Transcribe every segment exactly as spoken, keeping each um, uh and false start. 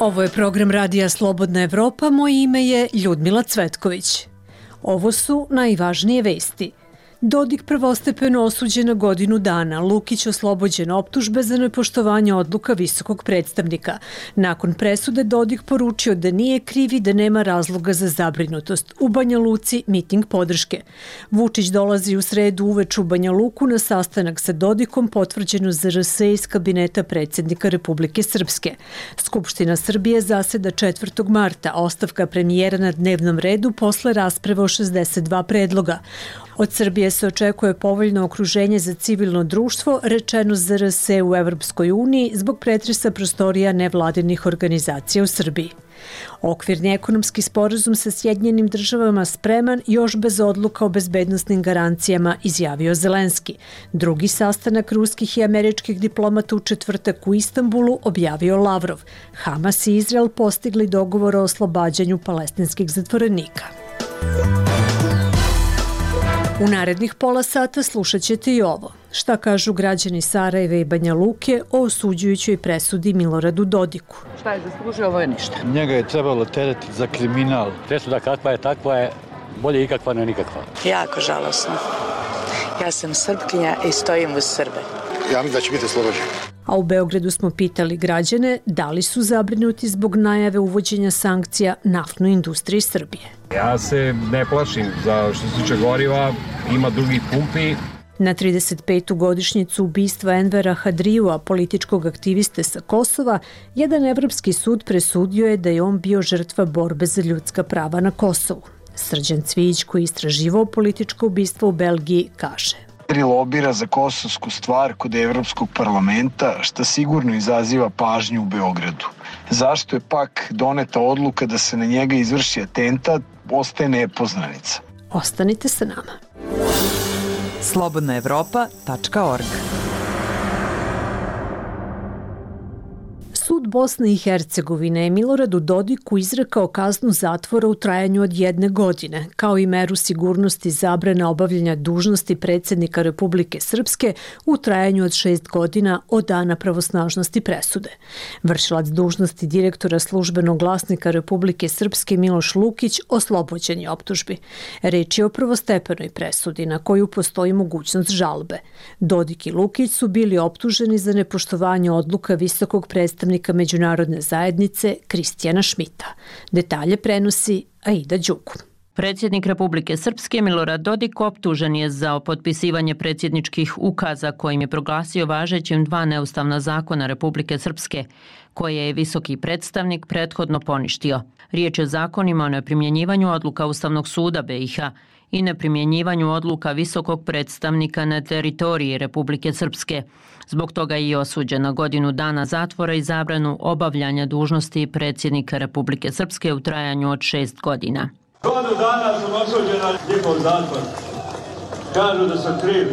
Ovo je program Radija Slobodna Evropa, moje ime je Ljudmila Cvetković. Ovo su najvažnije vesti. Dodik prvostepeno osuđen na godinu dana, Lukić oslobođen optužbe za nepoštovanje odluka visokog predstavnika. Nakon presude Dodik poručio da nije kriv i da nema razloga za zabrinutost. U Banja Luci miting podrške. Vučić dolazi u sredu uveč u Banja Luku na sastanak sa Dodikom, potvrđeno za R S iz kabineta predsjednika Republike Srpske. Skupština Srbije zaseda četvrtog marta, ostavka premijera na dnevnom redu posle rasprave o šezdeset dva predloga. Od Srbije se očekuje povoljno okruženje za civilno društvo, rečeno za R S u Evropskoj uniji zbog pretresa prostorija nevladinih organizacija u Srbiji. Okvirni ekonomski sporazum sa Sjedinjenim državama spreman, još bez odluka o bezbednosnim garancijama, izjavio Zelenski. Drugi sastanak ruskih i američkih diplomata u četvrtak u Istanbulu objavio Lavrov. Hamas i Izrael postigli dogovor o oslobađanju palestinskih zatvorenika. U narednih pola sata slušat ćete i ovo. Šta kažu građani Sarajeva i Banja Luke o osuđujućoj presudi Miloradu Dodiku? Šta je zaslužio, ovo je ništa. Njega je trebalo teretiti za kriminal. Presuda kakva je, takva je, bolje ikakva ne nikakva. Jako žalosno. Ja sam Srpkinja i stojim uz Srbe. Ja mislim da će biti oslobođen. A u Beogradu smo pitali građane da li su zabrinuti zbog najave uvođenja sankcija naftnoj industriji Srbije. Ja se ne plašim za što se tiče goriva, ima drugih pumpi. Na trideset petu godišnjicu ubistva Envera Hadrijua, političkog aktiviste sa Kosova, jedan evropski sud presudio je da je on bio žrtva borbe za ljudska prava na Kosovu. Srđan Cvijić, koji je istraživao političko ubistvo u Belgiji, kaže: lobira za kosovsku stvar kod Evropskog parlamenta, što sigurno izaziva pažnju u Beogradu. Zašto je pak doneta odluka da se na njega izvrši atentat, ostaje nepoznanica. Ostanite sa nama. slobodna evropa tačka org. Sud Bosne i Hercegovine je Miloradu Dodiku izrekao kaznu zatvora u trajanju od jedne godine, kao i meru sigurnosti zabrane obavljanja dužnosti predsjednika Republike Srpske u trajanju od šest godina od dana pravosnažnosti presude. Vršilac dužnosti direktora službenog glasnika Republike Srpske Miloš Lukić oslobođen je optužbi. Reč je o prvostepenoj presudi na koju postoji mogućnost žalbe. Dodik i Lukić su bili optuženi za nepoštovanje odluka visokog predstavnika međunarodne zajednice Kristijana Šmita. Detalje prenosi Aida Đuku. Predsjednik Republike Srpske Milorad Dodik optužen je za potpisivanje predsjedničkih ukaza kojim je proglasio važećim dva neustavna zakona Republike Srpske, koje je visoki predstavnik prethodno poništio. Riječ je o zakonima o neprimjenjivanju odluka Ustavnog suda B i H i neprimjenjivanju odluka visokog predstavnika na teritoriji Republike Srpske. Zbog toga je i osuđen na godinu dana zatvora i zabranu obavljanja dužnosti predsjednika Republike Srpske u trajanju od šest godina. Godinu dana sam osuđen na njihov zatvor. Kažu da sam kriv.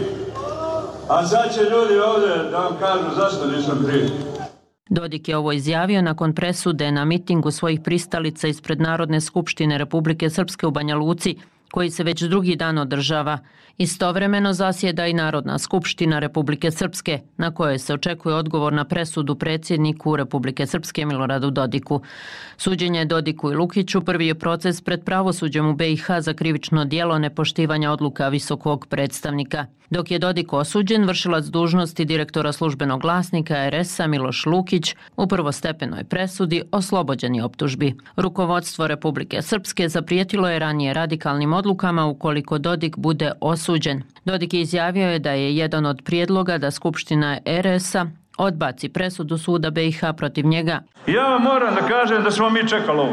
A sad će ljudi ovdje da vam kažu zašto nisam kriv. Dodik je ovo izjavio nakon presude na mitingu svojih pristalica ispred Narodne skupštine Republike Srpske u Banja Luci, koji se već drugi dan održava. Istovremeno zasjeda i Narodna skupština Republike Srpske, na kojoj se očekuje odgovor na presudu predsjedniku Republike Srpske Miloradu Dodiku. Suđenje Dodiku i Lukiću prvi je proces pred pravosuđem u B i H za krivično djelo nepoštivanja odluka visokog predstavnika. Dok je Dodik osuđen, vršilac dužnosti direktora službenog glasnika R S-a Miloš Lukić u prvostepenoj presudi oslobođen je optužbi. Rukovodstvo Republike Srpske zaprijetilo je ranije radikalnim odlukama ukoliko Dodik bude osuđen. Dodik je izjavio je da je jedan od prijedloga da Skupština R S-a odbaci presudu suda B i H protiv njega. Ja vam moram da kažem da smo mi čekali ovo.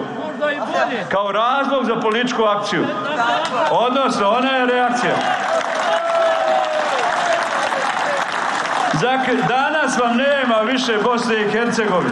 Kao razlog za političku akciju. Odnosno, ona je reakcija. Danas vam nema više Bosne i Hercegovine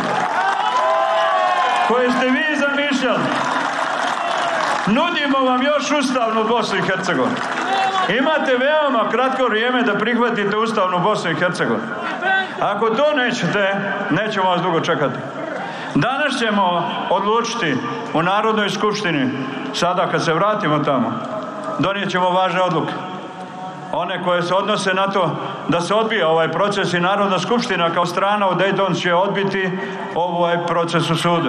koje ste vi zamišljali. Nudimo vam još ustavnu Bosnu i Hercegovinu. Imate veoma kratko vrijeme da prihvatite ustavnu Bosnu i Hercegovinu. Ako to nećete, nećemo vas dugo čekati. Danas ćemo odlučiti u Narodnoj skupštini, sada kad se vratimo tamo, donijet ćemo važne odluke. One koje se odnose na to da se odbije ovaj proces i Narodna skupština kao strana u Dayton će odbiti ovaj proces u sudu.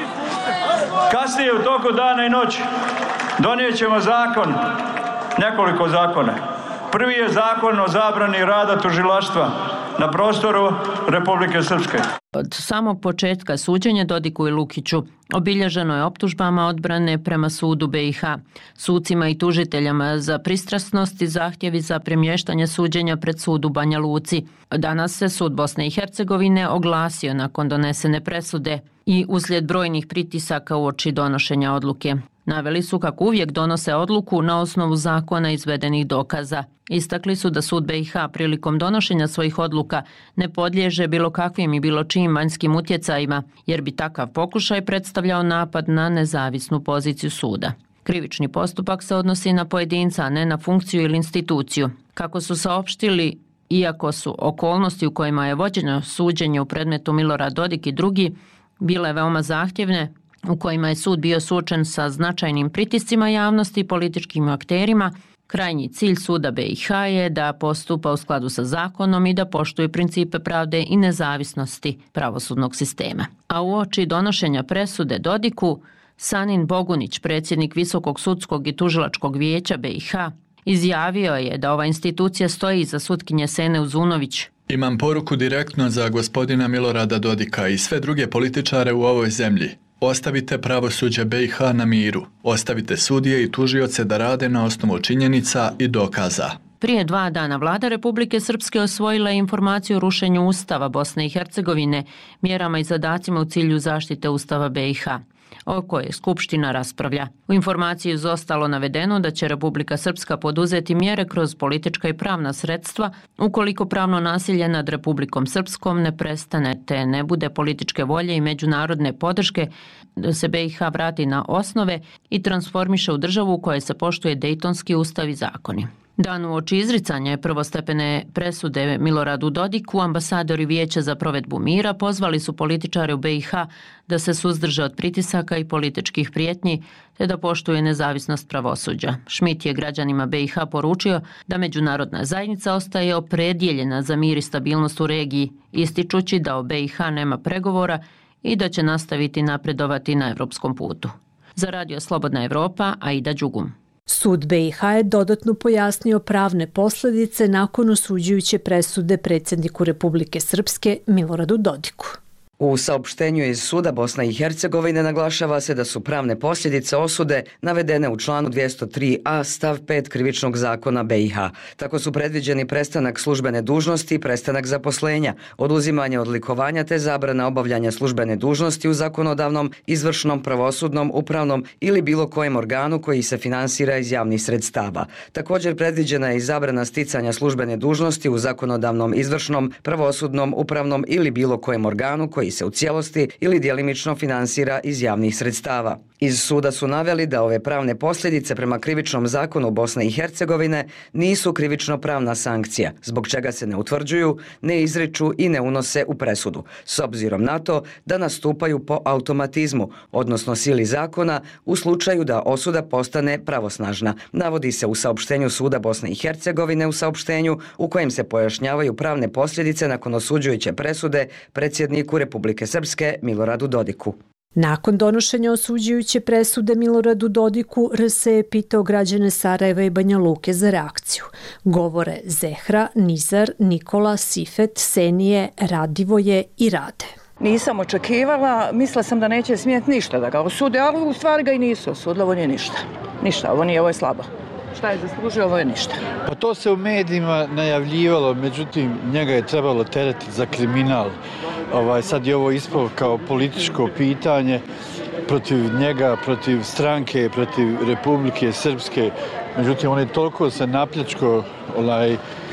Kasnije u toku dana i noći donijet ćemo zakon, nekoliko zakona. Prvi je zakon o zabrani rada tužilaštva na prostoru Republike Srpske. Od samog početka suđenja Dodiku i Lukiću obilježeno je optužbama odbrane prema sudu B i H, sucima i tužiteljama za pristrasnost i zahtjevi za premještanje suđenja pred sud u Banja Luci. Danas se sud Bosne i Hercegovine oglasio nakon donesene presude i uslijed brojnih pritisaka uoči donošenja odluke. Naveli su kako uvijek donose odluku na osnovu zakona izvedenih dokaza. Istakli su da sud B i H prilikom donošenja svojih odluka ne podliježe bilo kakvim i bilo čijim vanjskim utjecajima, jer bi takav pokušaj predstavljao napad na nezavisnu poziciju suda. Krivični postupak se odnosi na pojedinca, a ne na funkciju ili instituciju. Kako su saopštili, iako su okolnosti u kojima je vođeno suđenje u predmetu Milorad Dodik i drugi bile veoma zahtjevne, u kojima je sud bio suočen sa značajnim pritiscima javnosti i političkim akterima, krajnji cilj suda B i H je da postupa u skladu sa zakonom i da poštuje principe pravde i nezavisnosti pravosudnog sistema. A uoči donošenja presude Dodiku, Sanin Bogunić, predsjednik Visokog sudskog i tužilačkog vijeća B i H, izjavio je da ova institucija stoji iza sutkinje Sene Uzunović. Imam poruku direktno za gospodina Milorada Dodika i sve druge političare u ovoj zemlji. Ostavite pravosuđe B i H na miru. Ostavite sudije i tužioce da rade na osnovu činjenica i dokaza. Prije dva dana vlada Republike Srpske osvojila je informaciju o rušenju Ustava Bosne i Hercegovine, mjerama i zadacima u cilju zaštite Ustava B i H, o kojoj Skupština raspravlja. U informaciji je zostalo navedeno da će Republika Srpska poduzeti mjere kroz politička i pravna sredstva ukoliko pravno nasilje nad Republikom Srpskom ne prestane te ne bude političke volje i međunarodne podrške da se B i H vrati na osnove i transformiše u državu u kojoj se poštuje Dejtonski ustav i zakoni. Dan uoči izricanja prvostepene presude Miloradu Dodiku, ambasadori Vijeća za provedbu mira pozvali su političare u B i H da se suzdrže od pritisaka i političkih prijetnji te da poštuje nezavisnost pravosuđa. Schmidt je građanima B i H poručio da međunarodna zajednica ostaje opredjeljena za mir i stabilnost u regiji, ističući da o B i H nema pregovora i da će nastaviti napredovati na evropskom putu. Za Radio Slobodna Evropa, Aida Đugum. Sud B i H je dodatno pojasnio pravne posljedice nakon osuđujuće presude predsjedniku Republike Srpske Miloradu Dodiku. U saopštenju iz suda Bosne i Hercegovine naglašava se da su pravne posljedice osude navedene u članu dvjesto tri a stav pet krivičnog zakona B i H. Tako su predviđeni prestanak službene dužnosti i prestanak zaposlenja, oduzimanje odlikovanja te zabrana obavljanja službene dužnosti u zakonodavnom, izvršnom, pravosudnom, upravnom ili bilo kojem organu koji se finansira iz javnih sredstava. Također predviđena je i zabrana sticanja službene dužnosti u zakonodavnom, izvršnom, pravosudnom, upravnom ili bilo kojem organu koji se u cijelosti ili djelimično finansira iz javnih sredstava. Iz suda su naveli da ove pravne posljedice prema krivičnom zakonu Bosne i Hercegovine nisu krivično-pravna sankcija, zbog čega se ne utvrđuju, ne izriču i ne unose u presudu, s obzirom na to da nastupaju po automatizmu, odnosno sili zakona, u slučaju da osuda postane pravosnažna, navodi se u saopštenju suda Bosne i Hercegovine u saopštenju u kojem se pojašnjavaju pravne posljedice nakon osuđujuće presude predsjedniku Republike Srpske Miloradu Dodiku. Nakon donošenja osuđujuće presude Miloradu Dodiku, R S je pitao građane Sarajeva i Banja Luke za reakciju. Govore Zehra, Nizar, Nikola, Sifet, Senije, Radivoje i Rade. Nisam očekivala, mislila sam da neće smjeti ništa da ga osude, ali u stvari ga i nisu osudili, ovo nije ništa. Ništa, ovo nije, ovo je slabo. Šta je zaslužio, ovo je ništa. Pa to se u medijima najavljivalo, međutim njega je trebalo teretiti za kriminal. Ovaj, sad je ovo ispalo kao političko pitanje protiv njega, protiv stranke, protiv Republike Srpske. Međutim, on je toliko se napljačko ovaj,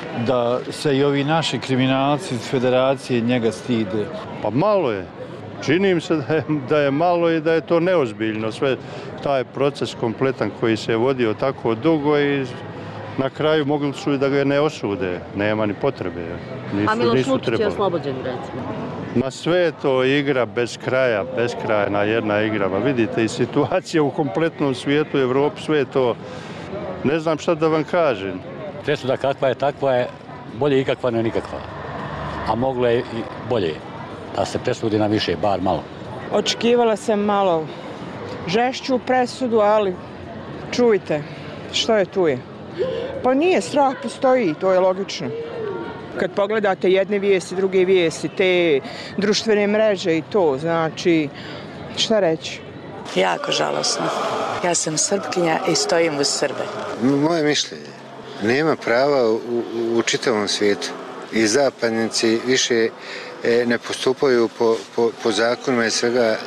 da se i ovi naši kriminalci iz federacije njega stide. Pa malo je. Čini mi se da je, da je malo i da je to neozbiljno. Sve taj proces kompletan koji se je vodio tako dugo i na kraju mogli su i da ga ne osude. Nema ni potrebe. Nisu, A Miloš Lučić je oslobođen, recimo? Ma sve je to igra bez kraja, beskrajna jedna igra. Ma vidite i situacija u kompletnom svijetu, Evropi, sve je to. Ne znam šta da vam kažem. Presuda kakva je, takva je. bolje ikakva ne nikakva. A moglo je i bolje da se presudi na više, bar malo. Očekivala sam malo žešću presudu, ali čujte, što je tu je? Pa nije, strah postoji, to je logično. Kad pogledate jedne vijesti, druge vijesti, te društvene mreže i to, znači, šta reći? Jako žalosno. Ja sam Srpkinja i stojim uz Srbe. Moje mišljenje, nema prava u, u, u čitavom svijetu. I zapadnici više e, ne postupaju po, po, po zakonima i svega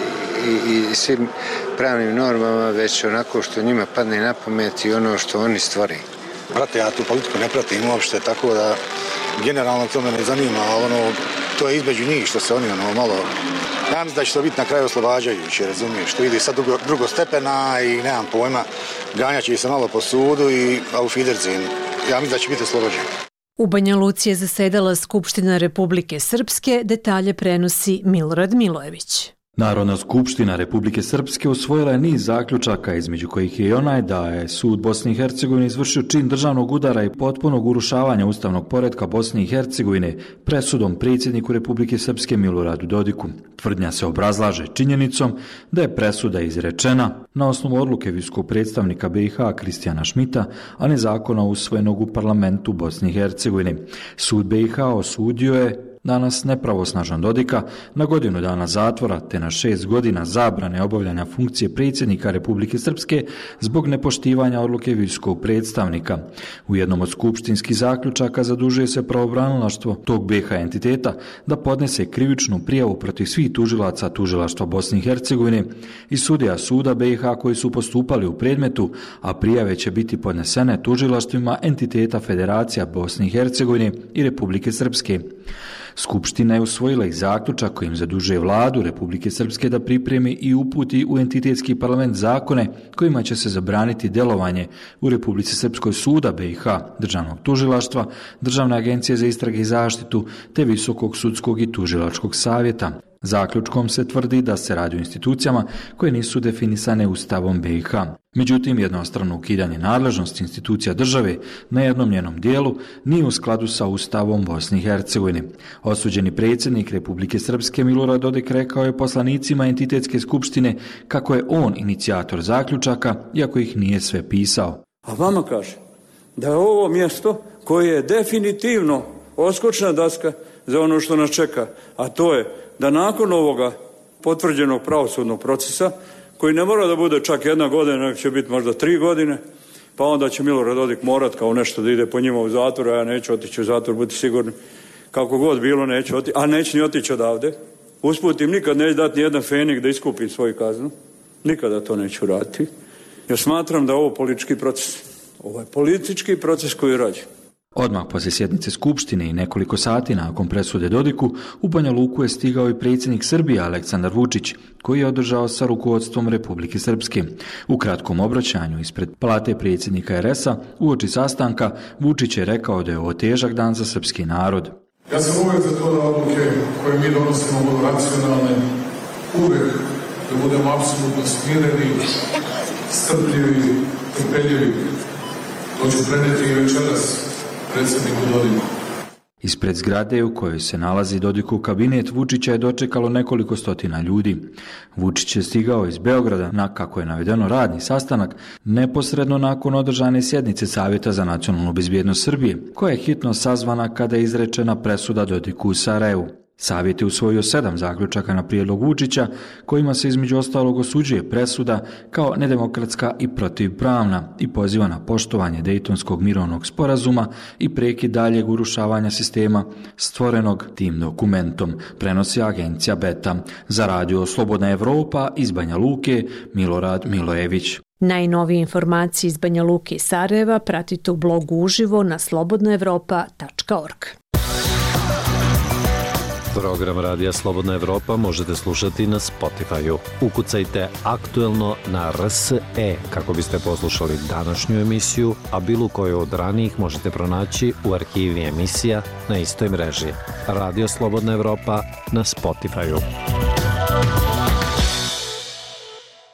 i, i, i svim pravnim normama, već onako što njima padne na pamet i ono što oni stvori. Brate, ja tu politiku ne pratim uopšte, tako da generalno to me ne zanima, ali ono, to je između njih što se oni ono malo... Ja mislim da će to biti na kraju oslobađajuće, razumiješ, što ide sad drugo, drugo stepena i nemam pojma, ganjat će se malo po sudu i auf Wiedersehen. Ja mislim da će biti oslobođen. U Banja Luci je zasedala Skupština Republike Srpske, detalje prenosi Milorad Milojević. Narodna skupština Republike Srpske usvojila je niz zaključaka, između kojih je i onaj da je sud Bosne i Hercegovine izvršio čin državnog udara i potpunog urušavanja ustavnog poretka Bosne i Hercegovine presudom predsjedniku Republike Srpske Miloradu Dodiku. Tvrdnja se obrazlaže činjenicom da je presuda izrečena na osnovu odluke visokog predstavnika B i H Kristijana Šmita, a ne zakona usvojenog u parlamentu Bosne i Hercegovine. Sud B i H osudio je danas nepravosnažan Dodika na godinu dana zatvora te na šest godina zabrane obavljanja funkcije predsjednika Republike Srpske zbog nepoštivanja odluke visokog predstavnika. U jednom od skupštinskih zaključaka zadužuje se pravobranilaštvo tog B i H entiteta da podnese krivičnu prijavu protiv svih tužilaca tužilaštva Bosne i Hercegovine i sudija suda B i H koji su postupali u predmetu, a prijave će biti podnesene tužilaštvima entiteta Federacija Bosne i Hercegovine i Republike Srpske. Skupština je usvojila i zaključak kojim zadužuje vladu Republike Srpske da pripremi i uputi u entitetski parlament zakone kojima će se zabraniti delovanje u Republici Srpskoj suda B i H, državnog tužilaštva, Državne agencije za istrage i zaštitu te Visokog sudskog i tužilačkog savjeta. Zaključkom se tvrdi da se radi o institucijama koje nisu definisane Ustavom B i H. Međutim, jednostrano ukidanje nadležnosti institucija države na jednom njenom dijelu nije u skladu sa Ustavom Bosne i Hercegovine. Osuđeni predsjednik Republike Srpske Milorad Dodik rekao je poslanicima entitetske skupštine kako je on inicijator zaključaka, iako ih nije sve pisao. A vama kaže da je ovo mjesto koje je definitivno odskočna daska za ono što nas čeka, a to je da nakon ovoga potvrđenog pravosudnog procesa, koji ne mora da bude čak jedna godina, nego će biti možda tri godine, pa onda će Milorad Dodik morat kao nešto da ide po njima u zatvor, a ja neću otići u zatvor, budite sigurni, kako god bilo neću otići, a neću ni otići odavde. Usput im nikad neću dati ni jedan fenik da iskupim svoju kaznu, nikada to neću raditi, jer smatram da je ovo politički proces. Ovo je politički proces koji rađe. Odmah poslije sjednice Skupštine i nekoliko sati nakon presude Dodiku, u Banja Luku je stigao i predsjednik Srbije Aleksandar Vučić, koji je održao sa rukovodstvom Republike Srpske. U kratkom obraćanju ispred palate predsjednika er es a uoči sastanka Vučić je rekao da je ovo težak dan za srpski narod. Ja sam uvijek za to da odluke koje mi donosimo budu racionalne, uvijek da budemo apsolutno smireni, strpljivi, trpeljivi. To ću preneti i večeras predsjedniku Dodiku. Ispred zgrade u kojoj se nalazi Dodikov kabinet Vučića je dočekalo nekoliko stotina ljudi. Vučić je stigao iz Beograda na, kako je navedeno, radni sastanak neposredno nakon održane sjednice Savjeta za nacionalnu bezbjednost Srbije, koja je hitno sazvana kada je izrečena presuda Dodiku u Sarajevu. Savjet je usvojio sedam zaključaka na prijedlog Vučića, kojima se između ostalog osuđuje presuda kao nedemokratska i protivpravna i poziva na poštovanje Dejtonskog mirovnog sporazuma i prekid daljeg urušavanja sistema stvorenog tim dokumentom, prenosi agencija Beta. Za radio Slobodna Evropa iz Banja Luke, Milorad Milojević. Najnovije informacije iz Banja Luke i Sarajeva pratite u blogu uživo na slobodna evropa tačka org. Program Radija Slobodna Evropa možete slušati na Spotify-u. Ukucajte aktuelno na R S E kako biste poslušali današnju emisiju, a bilo koju od ranijih možete pronaći u arhivi emisija na istoj mreži. Radio Slobodna Evropa na Spotify-u.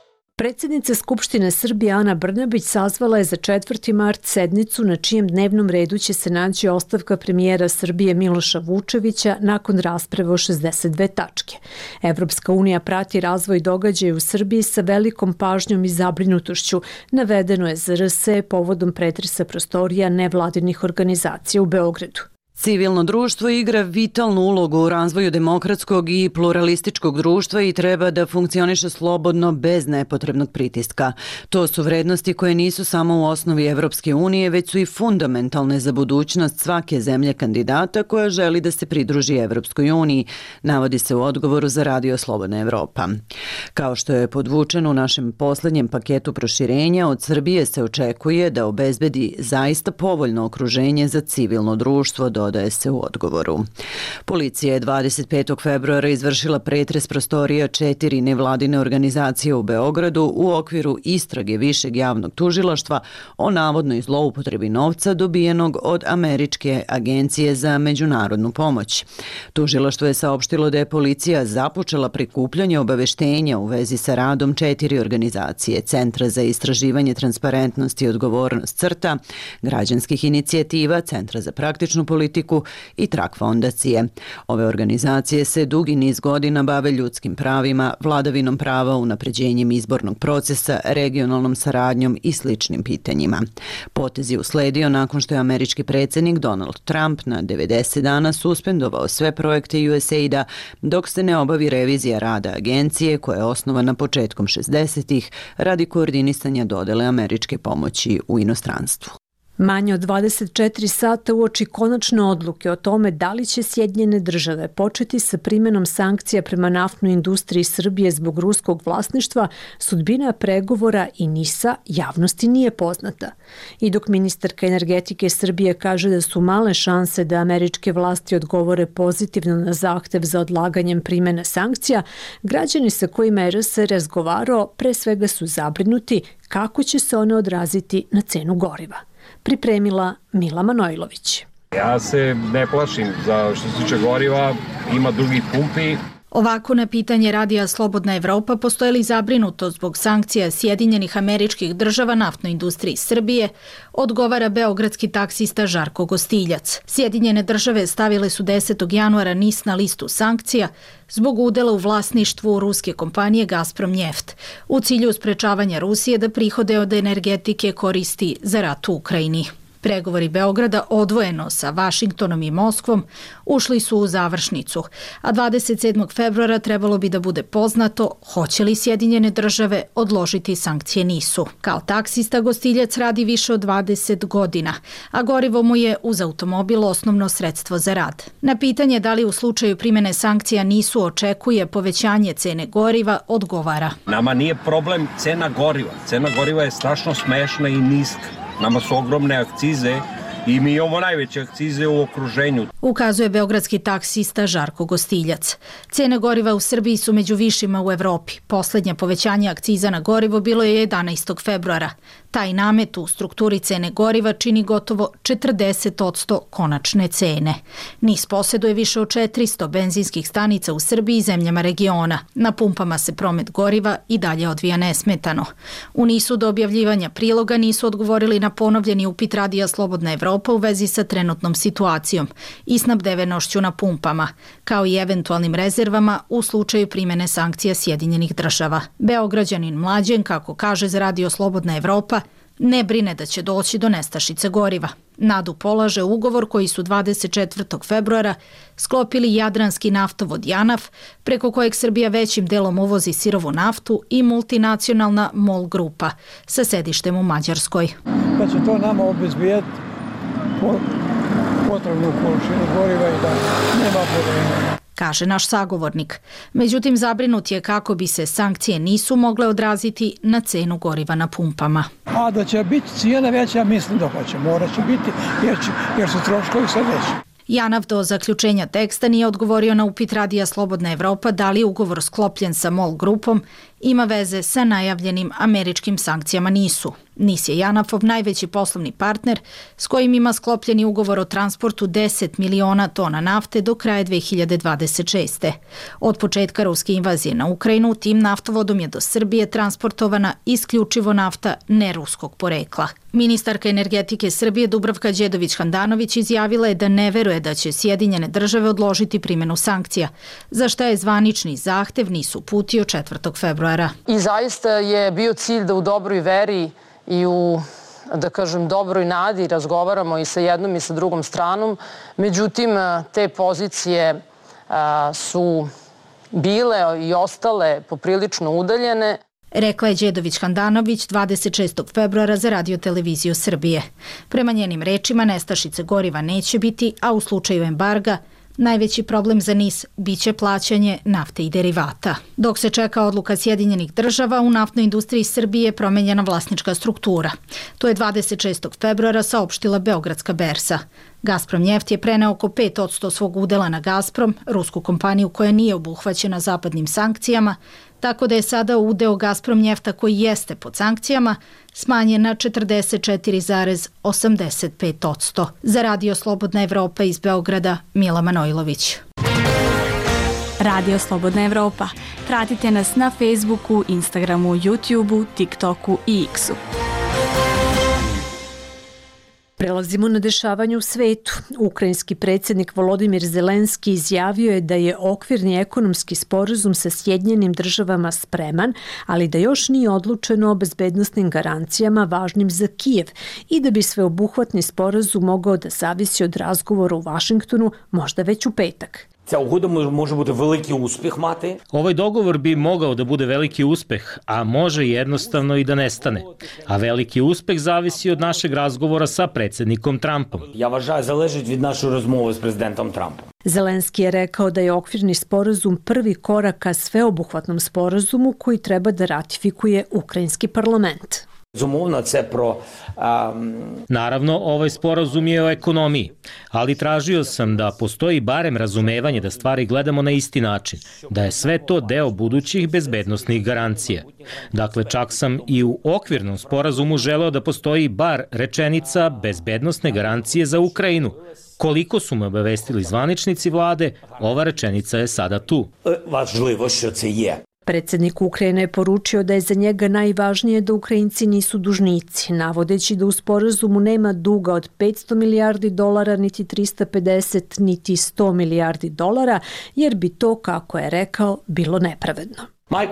Predsjednica Skupštine Srbije Ana Brnabić sazvala je za četvrti mart sednicu na čijem dnevnom redu će se naći ostavka premijera Srbije Miloša Vučevića nakon rasprave o šezdeset dve tačke. Evropska unija prati razvoj događaja u Srbiji sa velikom pažnjom i zabrinutošću, navedeno je Z R S povodom pretresa prostorija nevladinih organizacija u Beogradu. Civilno društvo igra vitalnu ulogu u razvoju demokratskog i pluralističkog društva i treba da funkcioniše slobodno bez nepotrebnog pritiska. To su vrednosti koje nisu samo u osnovi Evropske unije, već su i fundamentalne za budućnost svake zemlje kandidata koja želi da se pridruži Evropskoj uniji, navodi se u odgovoru za Radio Slobodna Evropa. Kao što je podvučeno u našem poslednjem paketu proširenja, od Srbije se očekuje da obezbedi zaista povoljno okruženje za civilno društvo, do dodaje se u odgovoru. Policija je dvadeset petog februara izvršila pretres prostorija četiri nevladine organizacije u Beogradu u okviru istrage Višeg javnog tužilaštva o navodnoj zloupotrebi novca dobijenog od Američke agencije za međunarodnu pomoć. Tužilaštvo je saopštilo da je policija započela prikupljanje obaveštenja u vezi sa radom četiri organizacije: Centra za istraživanje transparentnosti i odgovornost CRTA, građanskih inicijativa, Centra za praktičnu politiku i Trak fondacije. Ove organizacije se dugi niz godina bave ljudskim pravima, vladavinom prava, unapređenjem izbornog procesa, regionalnom saradnjom i sličnim pitanjima. Potez je usledio nakon što je američki predsjednik Donald Trump na devedeset dana suspendovao sve projekte U S A I D-a dok se ne obavi revizija rada agencije koja je osnovana početkom šezdesetih radi koordinisanja dodele američke pomoći u inostranstvu. Manje od dvadeset četiri sata uoči konačne odluke o tome da li će Sjedinjene države početi sa primenom sankcija prema naftnoj industriji Srbije zbog ruskog vlasništva, sudbina pregovora i N I S-a javnosti nije poznata. I dok ministarka energetike Srbije kaže da su male šanse da američke vlasti odgovore pozitivno na zahtev za odlaganjem primene sankcija, građani sa kojima je R S razgovarao pre svega su zabrinuti kako će se one odraziti na cenu goriva. Pripremila Mila Manojlović. Ja se ne plašim za što se tiče goriva, ima drugih pumpi. Ovako na pitanje Radija Slobodna Evropa postoje li zabrinuto zbog sankcija Sjedinjenih Američkih Država naftnoj industriji Srbije, odgovara beogradski taksista Žarko Gostiljac. Sjedinjene Države stavile su desetog januara N I S na listu sankcija zbog udela u vlasništvu ruske kompanije Gazprom Njeft, u cilju sprečavanja Rusije da prihode od energetike koristi za rat u Ukrajini. Pregovori Beograda odvojeno sa Vašingtonom i Moskvom ušli su u završnicu, a dvadeset sedmog februara trebalo bi da bude poznato hoće li Sjedinjene Države odložiti sankcije N I S-u. Kao taksista Gostiljac radi više od dvadeset godina, a gorivo mu je uz automobil osnovno sredstvo za rad. Na pitanje da li u slučaju primene sankcija N I S-u očekuje povećanje cene goriva, odgovara: Nama nije problem cena goriva. Cena goriva je strašno smešna i niska. Nama su ogromne akcize i mi imamo najveće akcize u okruženju. Ukazuje beogradski taksista Žarko Gostiljac. Cene goriva u Srbiji su među višima u Evropi. Poslednje povećanje akciza na gorivo bilo je jedanaestog februara. Taj namet u strukturi cene goriva čini gotovo četrdeset posto konačne cene. N I S poseduje više od četiristo benzinskih stanica u Srbiji i zemljama regiona. Na pumpama se promet goriva i dalje odvija nesmetano. U N I S-u do objavljivanja priloga nisu odgovorili na ponovljeni upit Radija Slobodna Evropa u vezi sa trenutnom situacijom i snabdevenošću na pumpama, kao i eventualnim rezervama u slučaju primene sankcija Sjedinjenih Država. Beograđanin Mlađen, kako kaže za Radio Slobodna Evropa, ne brine da će doći do nestašice goriva. Nadu polaže ugovor koji su dvadeset četvrtog februara sklopili Jadranski naftovod JANAF, preko kojeg Srbija većim delom uvozi sirovu naftu, i multinacionalna MOL grupa sa sedištem u Mađarskoj. Da će to nama obezbijeti potrebnu količinu goriva i da nema problema, kaže naš sagovornik. Međutim, zabrinut je kako bi se sankcije nisu mogle odraziti na cenu goriva na pumpama. A da će biti cijena veća, mislim da hoće. Morat će biti jer, će, jer su troškovi sve veći. JANAF do zaključenja teksta nije odgovorio na upit Radija Slobodna Evropa da li je ugovor sklopljen sa MOL grupom ima veze sa najavljenim američkim sankcijama nisu. NIS je Janafov najveći poslovni partner s kojim ima sklopljeni ugovor o transportu deset miliona tona nafte do kraja dve hiljade dvadeset šeste. Od početka ruske invazije na Ukrajinu tim naftovodom je do Srbije transportovana isključivo nafta neruskog porekla. Ministarka energetike Srbije Dubravka Đedović-Handanović izjavila je da ne veruje da će Sjedinjene države odložiti primjenu sankcija, za šta je zvanični zahtev NIS uputio četvrtog februara. I zaista je bio cilj da u dobroj veri i u, da kažem, dobroj nadi razgovaramo i sa jednom i sa drugom stranom. Međutim, te pozicije a, su bile i ostale poprilično udaljene. Rekla je Đedović-Handanović dvadeset šestog februara za Radio televiziju Srbije. Prema njenim rečima nestašice goriva neće biti, a u slučaju embarga najveći problem za NIS biće plaćanje nafte i derivata. Dok se čeka odluka Sjedinjenih država, u naftnoj industriji Srbije je promenjena vlasnička struktura. To je dvadeset šestog februara saopštila Beogradska berza. Gazprom Njeft je preneo oko pet posto svog udela na Gazprom, rusku kompaniju koja nije obuhvaćena zapadnim sankcijama, tako da je sada udeo Gazprom Njefta koji jeste pod sankcijama smanjen na četrdeset četiri zarez osamdeset pet posto. Za Radio Slobodna Evropa iz Beograda, Mila Manojlović. Radio Slobodna Evropa. Pratite nas na Facebooku, Instagramu, YouTubeu, TikToku i X-u. Prelazimo na dešavanje u svetu. Ukrajinski predsjednik Volodimir Zelenski izjavio je da je okvirni ekonomski sporazum sa Sjedinjenim državama spreman, ali da još nije odlučeno o bezbednosnim garancijama važnim za Kijev i da bi sveobuhvatni sporazum mogao da zavisi od razgovora u Vašingtonu možda već u petak. Ця угода може бути великий успіх мати. Ovaj dogovor bi mogao da bude veliki uspeh, a može jednostavno i da nestane. A veliki uspeh zavisi od našeg razgovora sa predsjednikom Trumpom. Я вважаю, залежить від нашої розмови з президентом Трампом. Zelenski je rekao da je okvirni sporazum prvi korak ka sveobuhvatnom sporazumu koji treba da ratifikuje ukrajinski parlament. Naravno, ovaj sporazum je o ekonomiji, ali tražio sam da postoji barem razumevanje da stvari gledamo na isti način, da je sve to deo budućih bezbednosnih garancija. Dakle, čak sam i u okvirnom sporazumu želeo da postoji bar rečenica bezbednosne garancije za Ukrajinu. Koliko su me obavestili zvaničnici vlade, ova rečenica je sada tu. Važljivo što se je. Predsjednik Ukrajine je poručio da je za njega najvažnije da Ukrajinci nisu dužnici, navodeći da u sporazumu nema duga od petsto milijardi dolara, niti trista pedeset, niti sto milijardi dolara, jer bi to, kako je rekao, bilo nepravedno.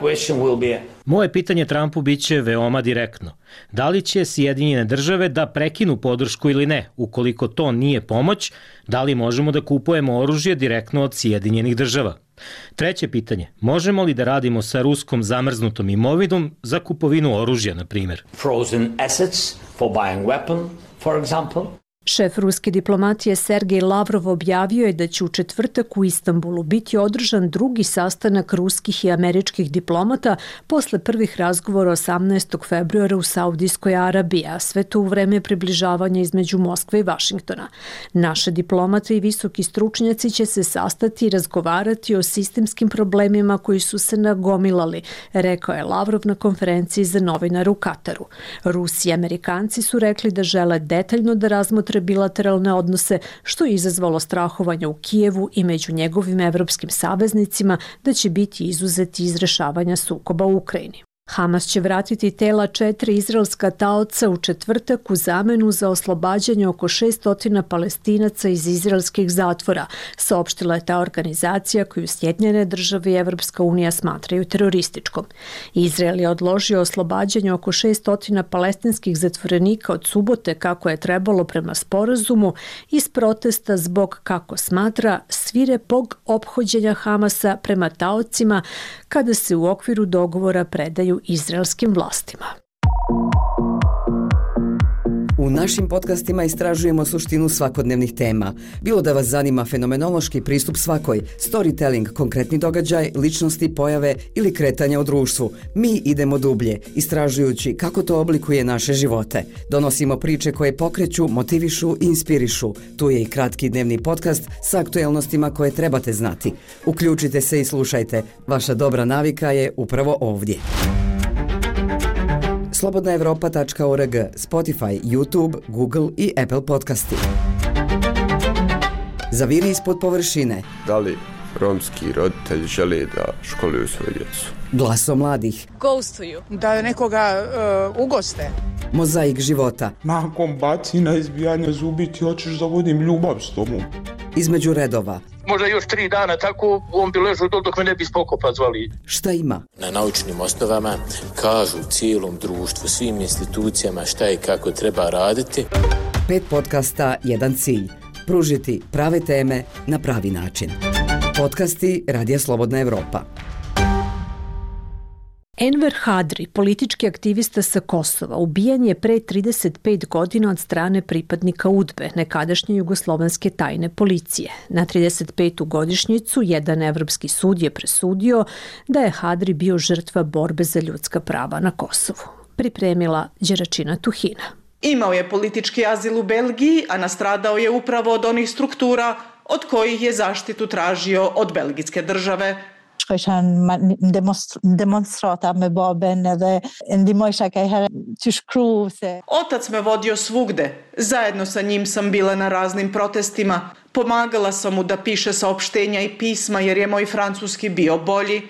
Moje pitanje Trumpu biće veoma direktno. Da li će Sjedinjene države da prekinu podršku ili ne? Ukoliko to nije pomoć, da li možemo da kupujemo oružje direktno od Sjedinjenih država? Treće pitanje, možemo li da radimo sa ruskom zamrznutom imovinom za kupovinu oružja, na primjer? Frozen assets for buying weapon, for example. Šef ruske diplomatije Sergej Lavrov objavio je da će u četvrtak u Istanbulu biti održan drugi sastanak ruskih i američkih diplomata posle prvih razgovora osamnaestog februara u Saudijskoj Arabiji, a sve to u vreme približavanja između Moskve i Vašingtona. Naše diplomate i visoki stručnjaci će se sastati i razgovarati o sistemskim problemima koji su se nagomilali, rekao je Lavrov na konferenciji za novinare u Kataru. Rusi i Amerikanci su rekli da žele detaljno da razmotre bilateralne odnose, što je izazvalo strahovanje u Kijevu i među njegovim evropskim saveznicima da će biti izuzeti iz rešavanja sukoba u Ukrajini. Hamas će vratiti tela četiri izraelska taoca u četvrtak u zamenu za oslobađanje oko šesto Palestinaca iz izraelskih zatvora, saopštila je ta organizacija koju Sjedinjene države i Evropska unija smatraju terorističkom. Izrael je odložio oslobađanje oko šesto palestinskih zatvorenika od subote kako je trebalo prema sporazumu iz protesta zbog, kako smatra, svirepog ophođenja Hamasa prema taocima kada se u okviru dogovora predaju izraelskim vlastima. U U našim podcastima istražujemo suštinu svakodnevnih tema. Bilo da vas zanima fenomenološki pristup svakoj, storytelling, konkretni događaj, ličnosti, pojave ili kretanja u društvu, mi idemo dublje, istražujući kako to oblikuje naše živote. Donosimo priče koje pokreću, motivišu i inspirišu. Tu je i kratki dnevni podcast sa aktuelnostima koje trebate znati. Uključite se i slušajte. Vaša dobra navika je upravo ovdje. slobodna evropa tačka org, Spotify, YouTube, Google i Apple podcasti. Zaviri ispod površine. Da li romski roditelji žele da školuju svoju djecu? Glaso mladih. Gostuju. Da nekoga uh, ugoste. Mozaik života. Nakon bacina, izbijanja zubi ti hoćeš da vodim ljubav s tobom. Između redova. Možda još tri dana tako, on bi ležao dok me ne bi spokopa zvali. Šta ima? Na naučnim osnovama kažu cijelom društvu, svim institucijama šta i kako treba raditi. Pet podcasta, jedan cilj. Pružiti prave teme na pravi način. Podcasti Radija Slobodna Evropa. Enver Hadri, politički aktivista sa Kosova, ubijen je pre trideset pet godina od strane pripadnika UDBE, nekadašnje jugoslovenske tajne policije. Na trideset petu godišnjicu jedan evropski sud je presudio da je Hadri bio žrtva borbe za ljudska prava na Kosovu. Pripremila Đeračina Tuhina. Imao je politički azil u Belgiji, a nastradao je upravo od onih struktura od kojih je zaštitu tražio od belgijske države. Otac me vodio svugde. Zajedno sa njim sam bila na raznim protestima. Pomagala sam mu da piše saopštenja i pisma jer je moj francuski bio bolji.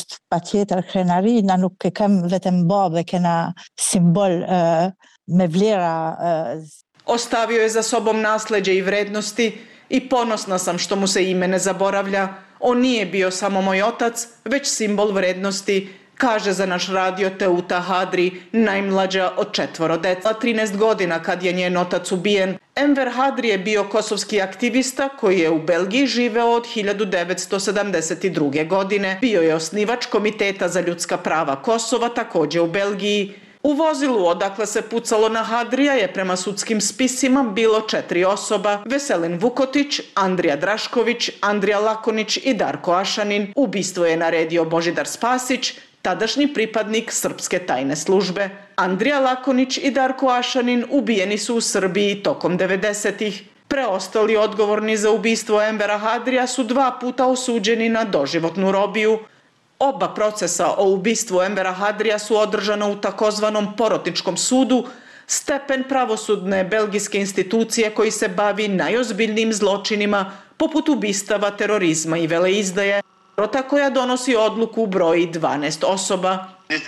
Ostavio je za sobom nasleđe i vrednosti i ponosna sam što mu se ime ne zaboravlja. On nije bio samo moj otac, već simbol vrednosti, kaže za naš radio Teuta Hadri, najmlađa od četvoro dece. trinaest godina kad je njen otac ubijen. Enver Hadri je bio kosovski aktivista koji je u Belgiji živeo od hiljadu devetsto sedamdeset druge. godine. Bio je osnivač Komiteta za ljudska prava Kosova, također u Belgiji. U vozilu odakle se pucalo na Hadrija je prema sudskim spisima bilo četiri osoba: Veselin Vukotić, Andrija Drašković, Andrija Lakonić i Darko Ašanin. Ubistvo je naredio Božidar Spasić, tadašnji pripadnik srpske tajne službe. Andrija Lakonić i Darko Ašanin ubijeni su u Srbiji tokom devedesetih. Preostali odgovorni za ubistvo Envera Hadrija su dva puta osuđeni na doživotnu robiju. Oba procesa o ubistvu Envera Hadrija su održana u takozvanom porotničkom sudu, stepen pravosudne belgijske institucije koji se bavi najozbiljnijim zločinima poput ubistava, terorizma i veleizdaje. Rota koja donosi odluku broji dvanaest osoba.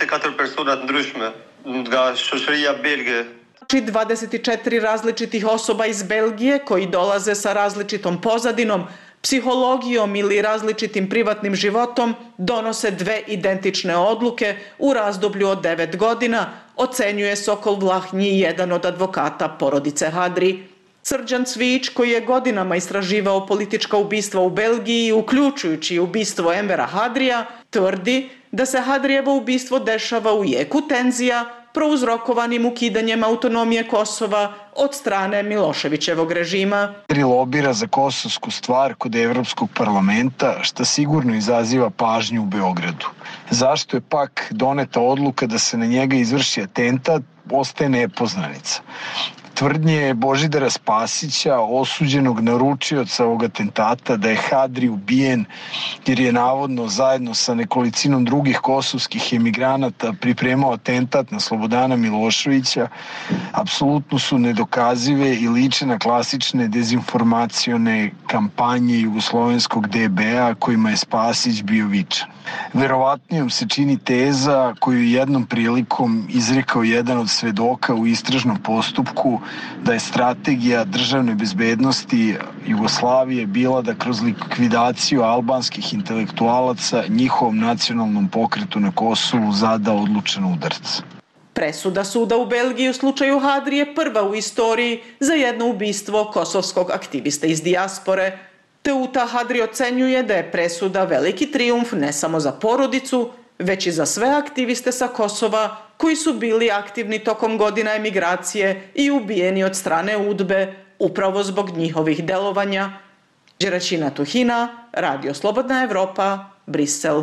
dvadeset četiri različitih osoba iz Belgije koji dolaze sa različitom pozadinom, psihologijom ili različitim privatnim životom donose dve identične odluke u razdoblju od devet godina, ocenjuje Sokol Vlahnji, jedan od advokata porodice Hadri. Srđan Cvijić, koji je godinama istraživao politička ubistva u Belgiji, uključujući ubistvo Envera Hadrija, tvrdi da se Hadrijevo ubistvo dešava u jeku tenzija prouzrokovanim ukidanjem autonomije Kosova od strane Miloševićevog režima. Lobira za kosovsku stvar kod Evropskog parlamenta, što sigurno izaziva pažnju u Beogradu. Zašto je pak doneta odluka da se na njega izvrši atentat, ostaje nepoznanica. Tvrdnje Božidara Spasića, osuđenog naručioca ovog atentata, da je Hadri ubijen jer je navodno zajedno sa nekolicinom drugih kosovskih emigranata pripremao atentat na Slobodana Miloševića, apsolutno su nedokazive i liče na klasične dezinformacione kampanje jugoslovenskog D B A kojima je Spasić bio vičan. Verovatnijom se čini teza koju jednom prilikom izrekao jedan od svedoka u istražnom postupku, da je strategija državne bezbednosti Jugoslavije bila da kroz likvidaciju albanskih intelektualaca njihovom nacionalnom pokretu na Kosovu zada odlučan udarac. Presuda suda u Belgiji u slučaju Hadri je prva u istoriji za jedno ubistvo kosovskog aktivista iz dijaspore. Teuta Hadri ocenjuje da je presuda veliki trijumf ne samo za porodicu, već i za sve aktiviste sa Kosova koji su bili aktivni tokom godina emigracije i ubijeni od strane UDBE upravo zbog njihovih delovanja. Đeraćina Tuhina, Radio Slobodna Evropa, Brisel.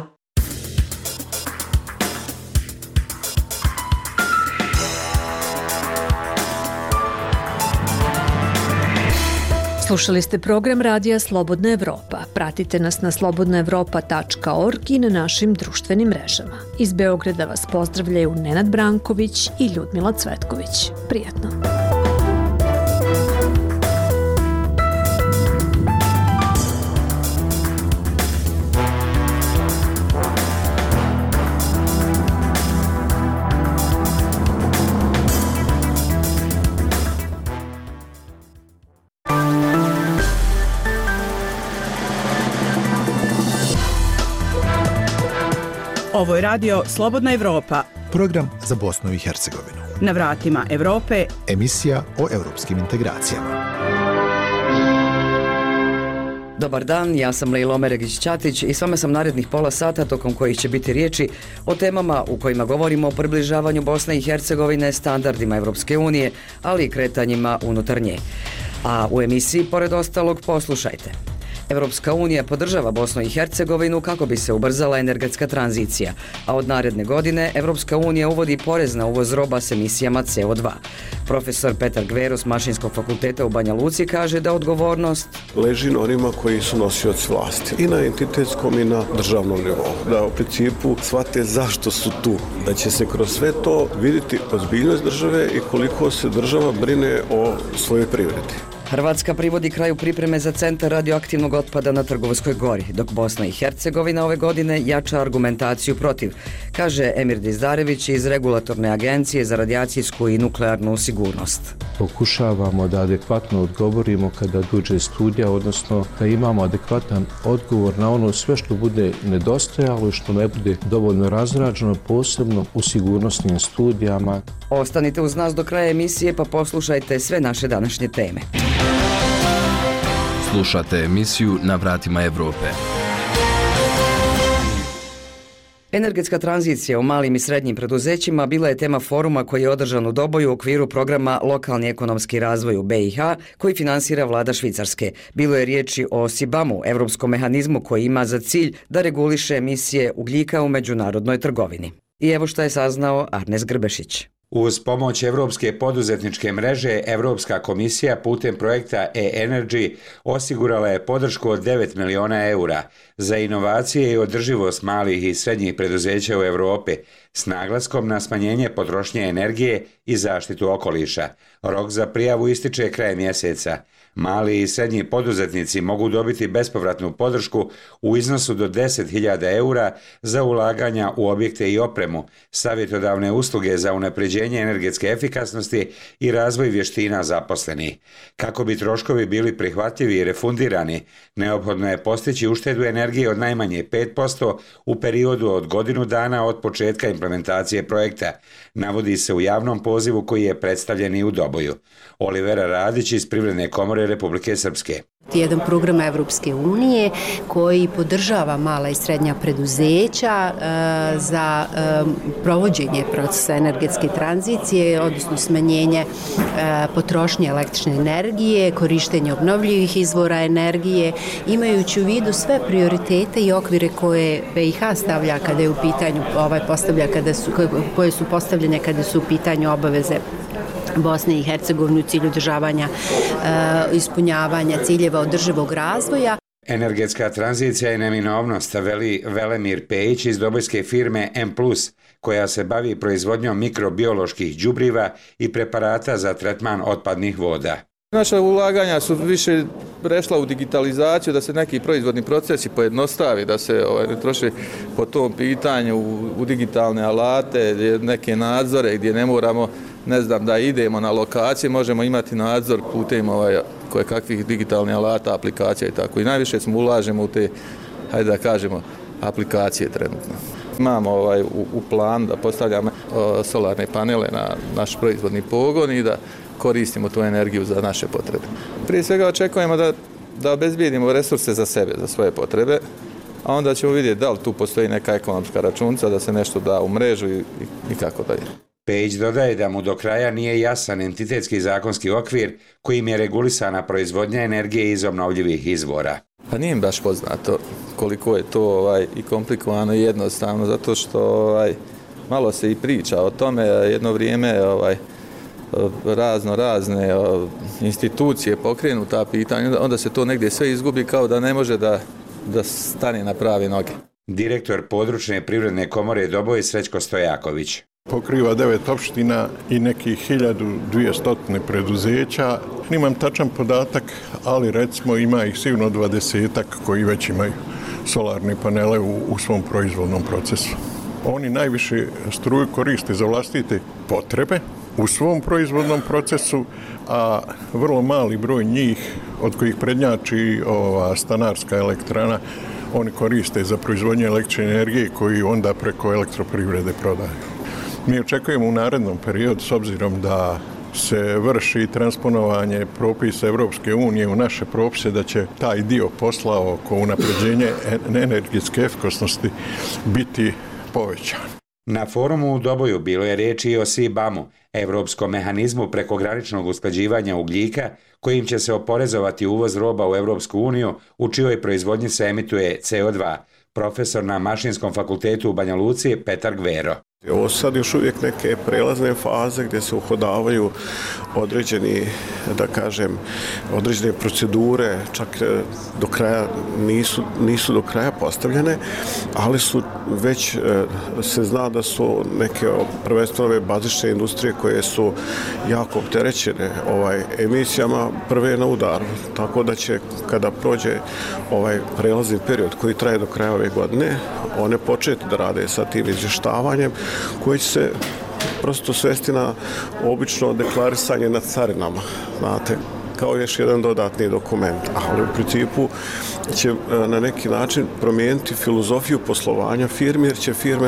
Slušali ste program Radija Slobodna Evropa. Pratite nas na slobodna evropa tačka org i na našim društvenim mrežama. Iz Beograda vas pozdravljaju Nenad Branković i Ljudmila Cvetković. Prijatno. Ovo je radio Slobodna Evropa. Program za Bosnu i Hercegovinu. Na vratima Evrope. Emisija o evropskim integracijama. Dobar dan, ja sam Lejla Omeregić-Ćatić i s vama sam narednih pola sata tokom kojih će biti riječi o temama u kojima govorimo o približavanju Bosne i Hercegovine standardima Evropske unije, ali i kretanjima unutar nje. A u emisiji, pored ostalog, poslušajte. Evropska unija podržava Bosnu i Hercegovinu kako bi se ubrzala energetska tranzicija, a od naredne godine Evropska unija uvodi porez na uvoz roba s emisijama C O dva. Profesor Petar Gvero s Mašinskog fakulteta u Banja Luci kaže da odgovornost leži na onima koji su nosioci vlasti i na entitetskom i na državnom nivou. Da u principu shvate zašto su tu, da će se kroz sve to vidjeti ozbiljnost države i koliko se država brine o svojoj privredi. Hrvatska privodi kraju pripreme za centar radioaktivnog otpada na Trgovskoj gori, dok Bosna i Hercegovina ove godine jača argumentaciju protiv, kaže Emir Dizdarević iz Regulatorne agencije za radijacijsku i nuklearnu sigurnost. Pokušavamo da adekvatno odgovorimo kada dođe studija, odnosno da imamo adekvatan odgovor na ono sve što bude nedostajalo i što ne bude dovoljno razrađeno, posebno u sigurnosnim studijama. Ostanite uz nas do kraja emisije pa poslušajte sve naše današnje teme. Slušate emisiju Na vratima Evrope. Energetska tranzicija u malim i srednjim preduzećima bila je tema foruma koji je održan u Doboju u okviru programa Lokalni ekonomski razvoj u B i H koji finansira vlada Švicarske. Bilo je riječi o SIBAM-u, evropskom mehanizmu koji ima za cilj da reguliše emisije ugljika u međunarodnoj trgovini. I evo šta je saznao Arnes Grbešić. Uz pomoć Evropske poduzetničke mreže, Evropska komisija putem projekta e-Energy osigurala je podršku od devet miliona eura za inovacije i održivost malih i srednjih preduzeća u Evropi s naglaskom na smanjenje potrošnje energije i zaštitu okoliša. Rok za prijavu ističe kraj mjeseca. Mali i srednji poduzetnici mogu dobiti bespovratnu podršku u iznosu do deset hiljada eura za ulaganja u objekte i opremu, savjetodavne usluge za unapređenje energetske efikasnosti i razvoj vještina zaposlenih. Kako bi troškovi bili prihvatljivi i refundirani, neophodno je postići uštedu energije od najmanje pet posto u periodu od godinu dana od početka implementacije projekta, navodi se u javnom pozivu koji je predstavljen i u Doboju. Olivera Radić iz Privredne komore Republike Srpske. Jedan program Evropske unije koji podržava mala i srednja preduzeća e, za e, provođenje procesa energetske tranzicije, odnosno smanjenje e, potrošnje električne energije, korištenje obnovljivih izvora energije, imajući u vidu sve prioritete i okvire koje B i H stavlja kada je u pitanju, ovaj postavlja kada su, koje su postavljene kada su u pitanju obaveze Bosne i Hercegovine u cilju održavanja, e, ispunjavanja ciljeva održivog razvoja. Energetska tranzicija je neminovnost, veli Velemir Pejić iz dobojske firme M plus, koja se bavi proizvodnjom mikrobioloških đubriva i preparata za tretman otpadnih voda. Naša ulaganja su više prešla u digitalizaciju, da se neki proizvodni procesi pojednostavi, da se ovaj, ne troši po tom pitanju u, u digitalne alate, neke nadzore gdje ne moramo, ne znam, da idemo na lokacije, možemo imati nadzor putem ovaj, koje kakvih digitalnih alata, aplikacija i tako. I najviše smo ulažemo u te, hajde da kažemo, aplikacije trenutno. Imamo ovaj, u, u plan da postavljamo o, solarne panele na naš proizvodni pogon i da koristimo tu energiju za naše potrebe. Prije svega očekujemo da, da obezbijedimo resurse za sebe, za svoje potrebe a onda ćemo vidjeti da li tu postoji neka ekonomska računica da se nešto da u mrežu i, i, i kako dalje. Pejić dodaje da mu do kraja nije jasan entitetski zakonski okvir kojim je regulisana proizvodnja energije iz obnovljivih izvora. Pa nije mi baš poznato koliko je to ovaj, i komplikovano i jednostavno, zato što ovaj, malo se i priča o tome, jedno vrijeme ovaj, razno razne institucije pokrenu ta pitanja, onda se to negdje sve izgubi kao da ne može da, da stane na prave noge. Direktor područne privredne komore Doboj Srećko Stojaković. Pokriva devet opština i nekih hiljadu dvjesto preduzeća. Nimam tačan podatak, ali recimo ima ih sigurno dvadesetak koji već imaju solarne panele u, u svom proizvodnom procesu. Oni najviše struju koriste za vlastite potrebe u svom proizvodnom procesu, a vrlo mali broj njih, od kojih prednjači ova stanarska elektrana, oni koriste za proizvodnju električne energije koju onda preko elektroprivrede prodaju. Mi očekujemo u narednom periodu, s obzirom da se vrši transponovanje propisa Evropske unije u naše propise, da će taj dio posla oko unapređenja energetske efikasnosti biti povećan. Na forumu u Doboju bilo je riječi i o S I B A M-u, evropskom mehanizmu prekograničnog usklađivanja ugljika, kojim će se oporezovati uvoz roba u Evropsku uniju, u čijoj proizvodnji se emituje C O dva. Profesor na Mašinskom fakultetu u Banja Luci Petar Gvero. Ovo su sad još uvijek neke prelazne faze gdje se uhodavaju određeni, da kažem, određene procedure, čak do kraja nisu, nisu do kraja postavljene, ali su već se zna da su neke prvenstveno ove bazične industrije koje su jako opterećene ovaj, emisijama prve na udaru. Tako da će kada prođe ovaj prelazni period koji traje do kraja ove godine, one početi da rade sa tim izvještavanjem koji će se prosto svesti na obično deklarisanje na carinama, znate, kao još jedan dodatni dokument, ali u principu će na neki način promijeniti filozofiju poslovanja firmi, jer će firme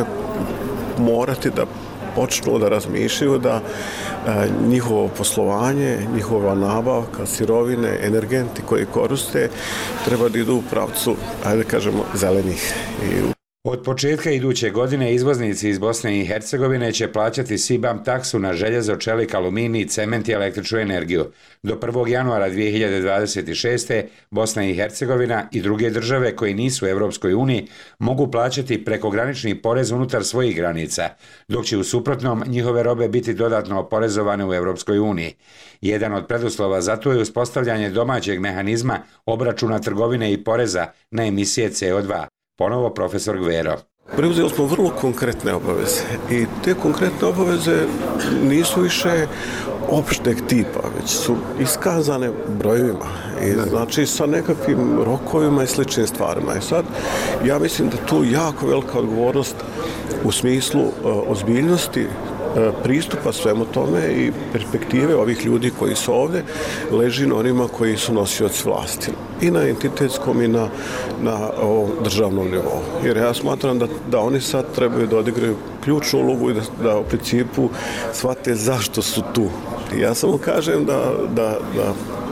morati da počnu da razmišljaju da a, njihovo poslovanje, njihova nabavka, sirovine, energenti koji koriste treba da idu u pravcu, ajde kažemo, zelenih. I Od početka iduće godine izvoznici iz Bosne i Hercegovine će plaćati S I B A M taksu na željezo, čelik, aluminij, cement i električnu energiju. Do prvog januara dvije hiljade dvadeset šeste. Bosna i Hercegovina i druge države koji nisu u Evropskoj uniji mogu plaćati prekogranični porez unutar svojih granica, dok će u suprotnom njihove robe biti dodatno oporezovane u Evropskoj uniji. Jedan od preduslova za to je uspostavljanje domaćeg mehanizma obračuna trgovine i poreza na emisije C O dva. Ponovo profesor Gvero. Preuzeli smo vrlo konkretne obaveze i te konkretne obaveze nisu više opšteg tipa, već su iskazane brojevima i znači sa nekakvim rokovima i sličnim stvarima. I sad ja mislim da tu jako velika odgovornost u smislu uh, ozbiljnosti pristupa svemu tome i perspektive ovih ljudi koji su ovdje leži na onima koji su nosioci vlasti i na entitetskom i na, na ovom državnom nivou. Jer ja smatram da, da oni sad trebaju da odigraju ključnu ulogu i da, da u principu shvate zašto su tu. Ja samo kažem da, da, da,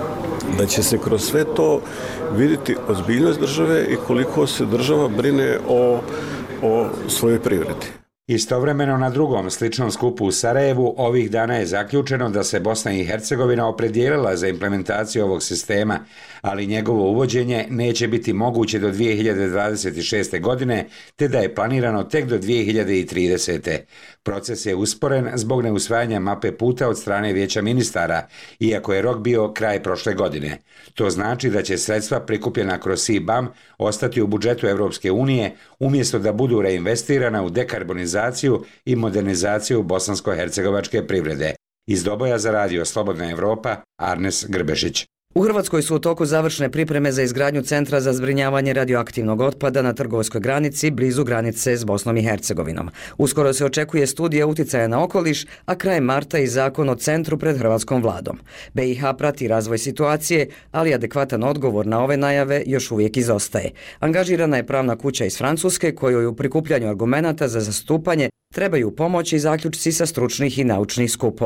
da će se kroz sve to vidjeti ozbiljnost države i koliko se država brine o, o svojoj privredi. Istovremeno na drugom sličnom skupu u Sarajevu ovih dana je zaključeno da se Bosna i Hercegovina opredijelila za implementaciju ovog sistema, ali njegovo uvođenje neće biti moguće do dvije hiljade dvadeset šeste. godine, te da je planirano tek do dvije hiljade tridesete. Proces je usporen zbog neusvajanja mape puta od strane Vijeća ministara, iako je rok bio kraj prošle godine. To znači da će sredstva prikupljena kroz S I B A M ostati u budžetu Evropske unije, umjesto da budu reinvestirana u dekarbonizaciju i modernizaciju bosansko-hercegovačke privrede. Iz Doboja za radio Slobodna Evropa, Arnes Grbešić. U Hrvatskoj su u toku završne pripreme za izgradnju centra za zbrinjavanje radioaktivnog otpada na trgovinskoj granici blizu granice s Bosnom i Hercegovinom. Uskoro se očekuje studija uticaja na okoliš, a krajem marta i zakon o centru pred hrvatskom vladom. B i H prati razvoj situacije, ali adekvatan odgovor na ove najave još uvijek izostaje. Angažirana je pravna kuća iz Francuske kojoj u prikupljanju argumenata za zastupanje trebaju pomoći zaključci sa stručnih i naučnih skupova.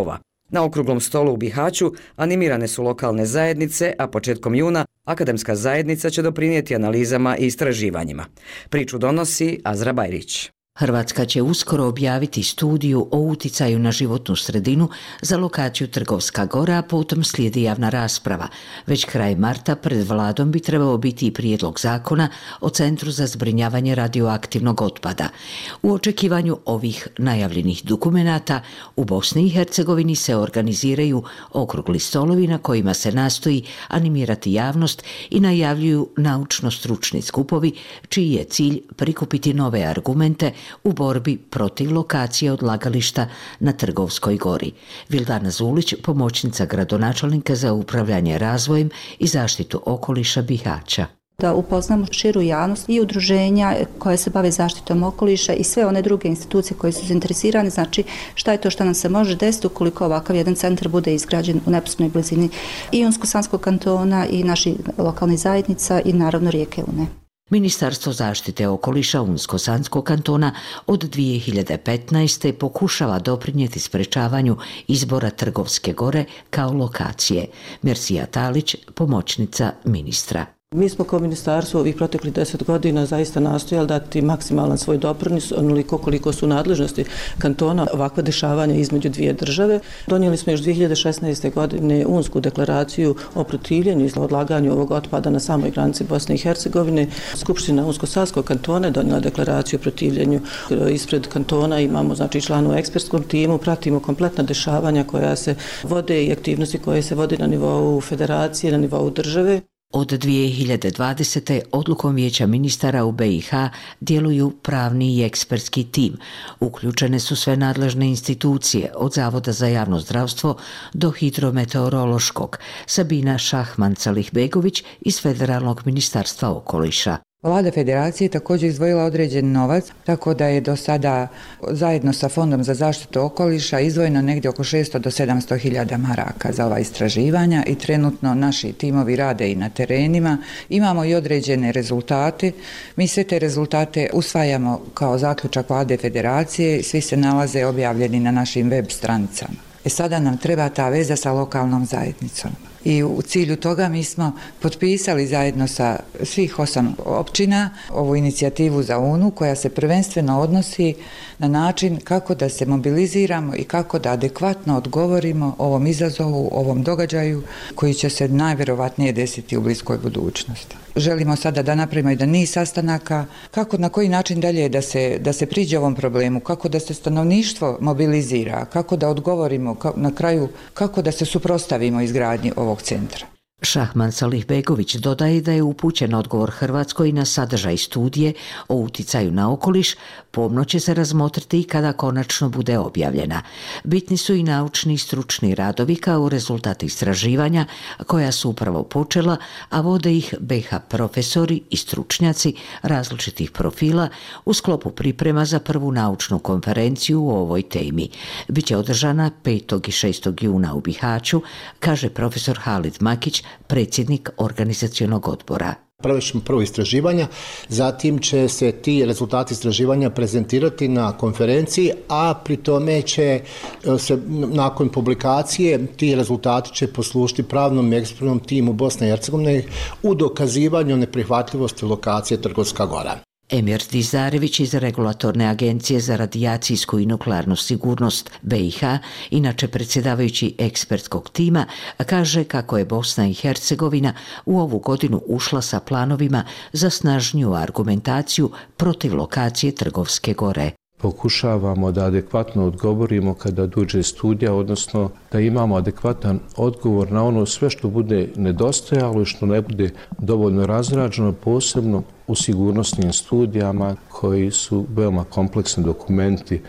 Na okruglom stolu u Bihaću animirane su lokalne zajednice, a početkom juna akademska zajednica će doprinijeti analizama i istraživanjima. Priču donosi Azra Bajrić. Hrvatska će uskoro objaviti studiju o uticaju na životnu sredinu za lokaciju Trgovska Gora, a potom slijedi javna rasprava. Već kraj marta pred vladom bi trebao biti i prijedlog zakona o Centru za zbrinjavanje radioaktivnog otpada. U očekivanju ovih najavljenih dokumenata u Bosni i Hercegovini se organiziraju okrugli stolovi na kojima se nastoji animirati javnost i najavljuju naučno-stručni skupovi čiji je cilj prikupiti nove argumente u borbi protiv lokacije odlagališta na Trgovskoj gori. Vildana Zulić, pomoćnica gradonačelnika za upravljanje razvojem i zaštitu okoliša Bihaća. Da upoznamo širu javnost i udruženja koje se bave zaštitom okoliša i sve one druge institucije koje su zainteresirane, znači šta je to što nam se može desiti ukoliko ovakav jedan centar bude izgrađen u neposrednoj blizini i Unsko-Sanskog kantona i naših lokalnih zajednica i naravno rijeke Une. Ministarstvo zaštite okoliša Unsko-Sanskog kantona od dvije hiljade petnaeste. pokušava doprinijeti sprečavanju izbora Trgovske gore kao lokacije. Mersija Talić, pomoćnica ministra. Mi smo kao ministarstvo ovih proteklih deset godina zaista nastojali dati maksimalan svoj doprinos, onoliko koliko su nadležnosti kantona ovakva dešavanja između dvije države. Donijeli smo još dvije hiljade šesnaeste. godine Unsku deklaraciju o protivljenju i odlaganju ovog otpada na samoj granici Bosne i Hercegovine. Skupština Unsko-Sanskog kantona donijela deklaraciju o protivljenju. Ispred kantona imamo znači članu u ekspertskom timu, pratimo kompletna dešavanja koja se vode i aktivnosti koje se vode na nivou federacije, na nivou države. Od dvije hiljade dvadesete. odlukom Vijeća ministara u B i H djeluju pravni i ekspertski tim. Uključene su sve nadležne institucije, od Zavoda za javno zdravstvo do hidrometeorološkog. Sabina Šahman-Calih-Begović iz Federalnog ministarstva okoliša. Vlada federacije također izdvojila određen novac, tako da je do sada zajedno sa Fondom za zaštitu okoliša izdvojeno negdje oko šesto do sedamsto hiljada maraka za ova istraživanja i trenutno naši timovi rade i na terenima. Imamo i određene rezultate. Mi sve te rezultate usvajamo kao zaključak Vlade federacije, svi se nalaze objavljeni na našim web stranicama. E sada nam treba ta veza sa lokalnom zajednicom. I u cilju toga mi smo potpisali zajedno sa svih osam općina ovu inicijativu za Unu koja se prvenstveno odnosi na način kako da se mobiliziramo i kako da adekvatno odgovorimo ovom izazovu, ovom događaju koji će se najvjerovatnije desiti u bliskoj budućnosti. Želimo sada da napravimo jedan niz sastanaka, kako na koji način dalje da se, da se priđe ovom problemu, kako da se stanovništvo mobilizira, kako da odgovorimo na kraju, kako da se suprotstavimo izgradnji ovog centra. Šahman Salih-Begović dodaje da je upućen odgovor Hrvatskoj na sadržaj studije o uticaju na okoliš, pomno će se razmotriti i kada konačno bude objavljena. Bitni su i naučni i stručni radovi kao rezultat istraživanja koja su upravo počela, a vode ih B i H profesori i stručnjaci različitih profila u sklopu priprema za prvu naučnu konferenciju u ovoj temi. Biće održana petog i šestog juna u Bihaću, kaže profesor Halid Makić, predsjednik organizacionog odbora. Pravit ćemo prvo istraživanja, zatim će se ti rezultati istraživanja prezentirati na konferenciji, a pri tome će se nakon publikacije ti rezultati će poslužiti pravnom i ekspertnom timu Bosne i Hercegovine u dokazivanju neprihvatljivosti lokacije Trgovska Gora. Emir Dizarević iz Regulatorne agencije za radijacijsku i nuklearnu sigurnost B i H, inače predsjedavajući ekspertskog tima, kaže kako je Bosna i Hercegovina u ovu godinu ušla sa planovima za snažniju argumentaciju protiv lokacije Trgovske gore. Pokušavamo da adekvatno odgovorimo kada dođe studija, odnosno da imamo adekvatan odgovor na ono sve što bude nedostajalo i što ne bude dovoljno razrađeno, posebno u sigurnosnim studijama koji su veoma kompleksni dokumenti.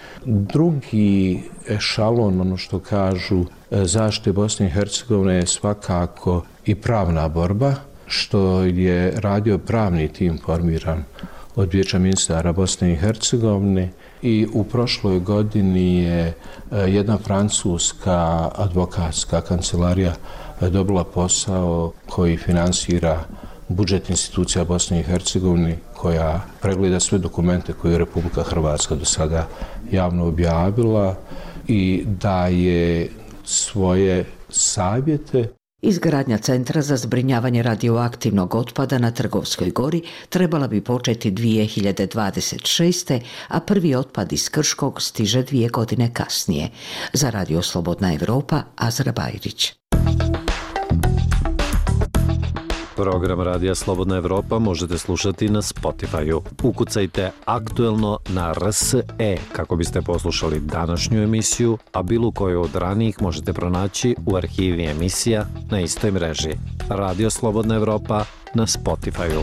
Drugi ešalon, ono što kažu zaštite Bosne i Hercegovine, je svakako i pravna borba, što je radio pravni tim formiran od Vijeća ministara Bosne i Hercegovine. I u prošloj godini je jedna francuska advokatska kancelarija dobila posao koji finansira budžet institucija Bosne i Hercegovine, koja pregleda sve dokumente koje je Republika Hrvatska do sada javno objavila i da je svoje savjete. Izgradnja centra za zbrinjavanje radioaktivnog otpada na Trgovskoj gori trebala bi početi dvije hiljade dvadeset šeste. a prvi otpad iz Krškog stiže dvije godine kasnije. Za Radio Slobodna Evropa, Azra Bajrić. Program Radija Slobodna Evropa možete slušati na Spotify-u. Ukucajte aktuelno na R S E kako biste poslušali današnju emisiju, a bilo koju od ranijih možete pronaći u arhivi emisija na istoj mreži. Radio Slobodna Evropa na Spotify-u.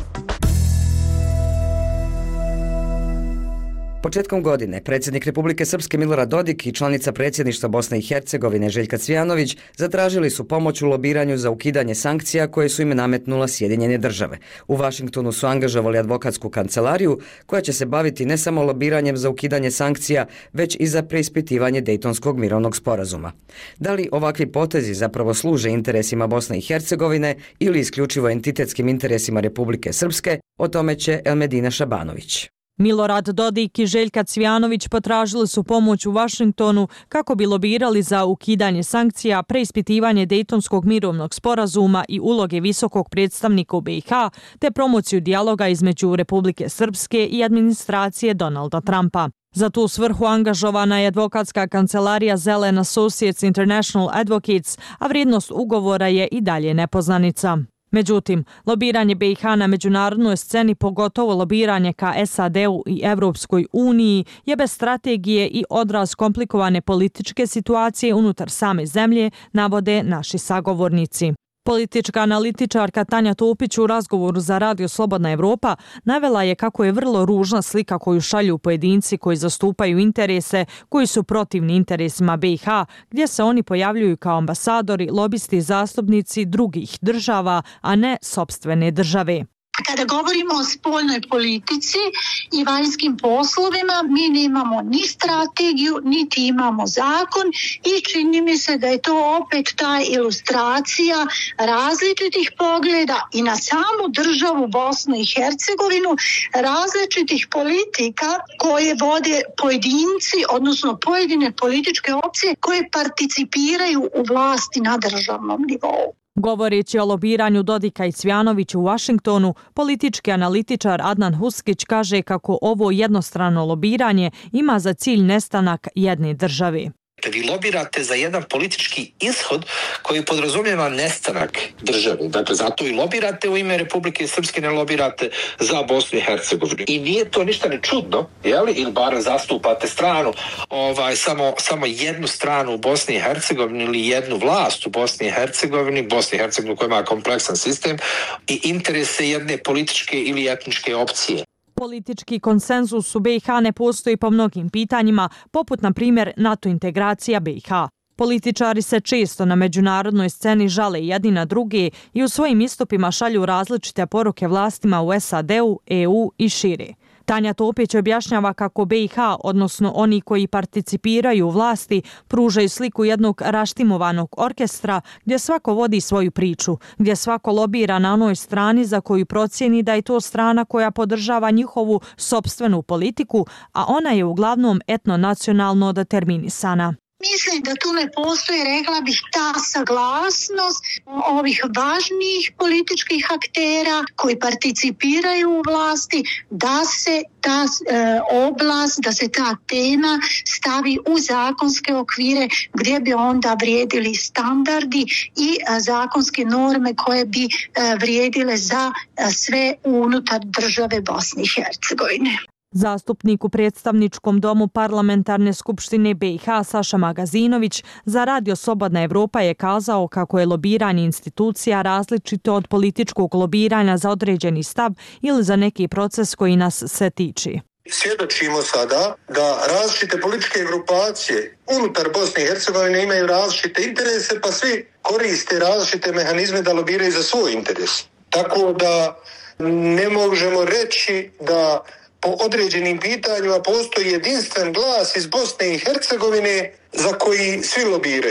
Početkom godine predsjednik Republike Srpske Milorad Dodik i članica predsjedništva Bosne i Hercegovine Željka Cvijanović zatražili su pomoć u lobiranju za ukidanje sankcija koje su im nametnula Sjedinjene države. U Vašingtonu su angažovali advokatsku kancelariju koja će se baviti ne samo lobiranjem za ukidanje sankcija, već i za preispitivanje Dejtonskog mirovnog sporazuma. Da li ovakvi potezi zapravo služe interesima Bosne i Hercegovine ili isključivo entitetskim interesima Republike Srpske, o tome će Elmedina Šabanović. Milorad Dodik i Željka Cvijanović potražili su pomoć u Vašingtonu kako bi lobirali za ukidanje sankcija, preispitivanje Dejtonskog mirovnog sporazuma i uloge visokog predstavnika u B i H, te promociju dijaloga između Republike Srpske i administracije Donalda Trumpa. Za tu svrhu angažovana je advokatska kancelarija Zelen Associates International Advocates, a vrijednost ugovora je i dalje nepoznanica. Međutim, lobiranje B i H na međunarodnoj sceni, pogotovo lobiranje ka S A D-u i Evropskoj uniji, je bez strategije i odraz komplikovane političke situacije unutar same zemlje, navode naši sagovornici. Politička analitičarka Tanja Topić u razgovoru za Radio Slobodna Evropa navela je kako je vrlo ružna slika koju šalju pojedinci koji zastupaju interese koji su protivni interesima B i H, gdje se oni pojavljuju kao ambasadori, lobisti i zastupnici drugih država, a ne sopstvene države. Kada govorimo o spoljnoj politici i vanjskim poslovima, mi nemamo ni strategiju, niti imamo zakon i čini mi se da je to opet ta ilustracija različitih pogleda i na samu državu Bosnu i Hercegovinu, različitih politika koje vode pojedinci, odnosno pojedine političke opcije koje participiraju u vlasti na državnom nivou. Govoreći o lobiranju Dodika i Cvijanovića u Vašingtonu, politički analitičar Adnan Huskić kaže kako ovo jednostrano lobiranje ima za cilj nestanak jedne države. Vi lobirate za jedan politički ishod koji podrazumijeva nestanak države. Dakle, zato i lobirate u ime Republike Srpske, ne lobirate za Bosnu i Hercegovinu. I nije to ništa ne čudno, jeli? Ili bar zastupate stranu, ovaj, samo, samo jednu stranu u Bosni i Hercegovini ili jednu vlast u Bosni i Hercegovini, Bosni i Hercegovini koja ima kompleksan sistem i interese jedne političke ili etničke opcije. Politički konsenzus u B i H ne postoji po mnogim pitanjima, poput na primjer NATO integracija B i H. Političari se često na međunarodnoj sceni žale jedni na druge i u svojim istupima šalju različite poruke vlastima u S A D-u, E U i šire. Tanja Topić objašnjava kako B i H, odnosno oni koji participiraju u vlasti, pružaju sliku jednog raštimovanog orkestra gdje svako vodi svoju priču, gdje svako lobira na onoj strani za koju procijeni da je to strana koja podržava njihovu sopstvenu politiku, a ona je uglavnom etnonacionalno determinisana. Mislim da tu ne postoji, rekla bih, ta saglasnost ovih važnijih političkih aktera koji participiraju u vlasti da se ta e, oblast, da se ta tema stavi u zakonske okvire gdje bi onda vrijedili standardi i a, zakonske norme koje bi a, vrijedile za a, sve unutar države Bosne i Hercegovine. Zastupnik u predstavničkom domu Parlamentarne skupštine B i H Saša Magazinović za Radio Slobodna Evropa je kazao kako je lobiranje institucija različito od političkog lobiranja za određeni stav ili za neki proces koji nas se tiče. Svjedočimo sada da različite političke grupacije unutar Bosne i Hercegovine imaju različite interese, pa svi koriste različite mehanizme da lobiraju za svoj interes. Tako da ne možemo reći da po određenim pitanjima postoji jedinstven glas iz Bosne i Hercegovine za koji svi lobiraju.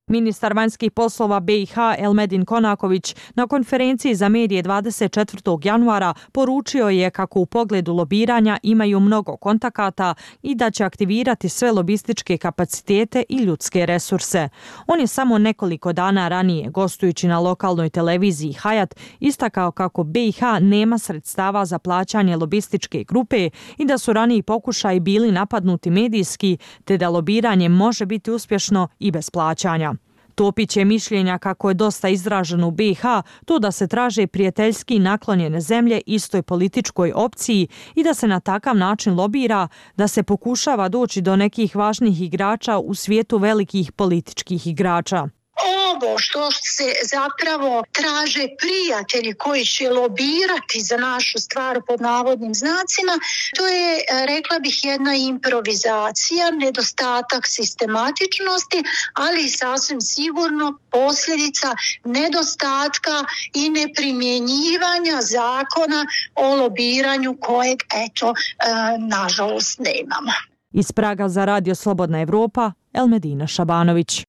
Ministar vanjskih poslova B i H Elmedin Konaković na konferenciji za medije dvadeset četvrtog januara poručio je kako u pogledu lobiranja imaju mnogo kontakata i da će aktivirati sve lobističke kapacitete i ljudske resurse. On je samo nekoliko dana ranije, gostujući na lokalnoj televiziji Hayat, istakao kako B i H nema sredstava za plaćanje lobističke grupe i da su raniji pokušaji bili napadnuti medijski, te da lobiranje može biti uspješno i bez plaćanja. Topić je mišljenja kako je dosta izraženo u B i H to da se traže prijateljski naklonjene zemlje istoj političkoj opciji i da se na takav način lobira, da se pokušava doći do nekih važnih igrača u svijetu velikih političkih igrača. Ovo što se zapravo traže prijatelji koji će lobirati za našu stvar pod navodnim znacima, to je, rekla bih, jedna improvizacija, nedostatak sistematičnosti, ali sasvim sigurno posljedica nedostatka i neprimjenjivanja zakona o lobiranju kojeg, eto, nažalost nemamo. Iz Praga za Radio Slobodna Evropa, Elmedina Šabanović.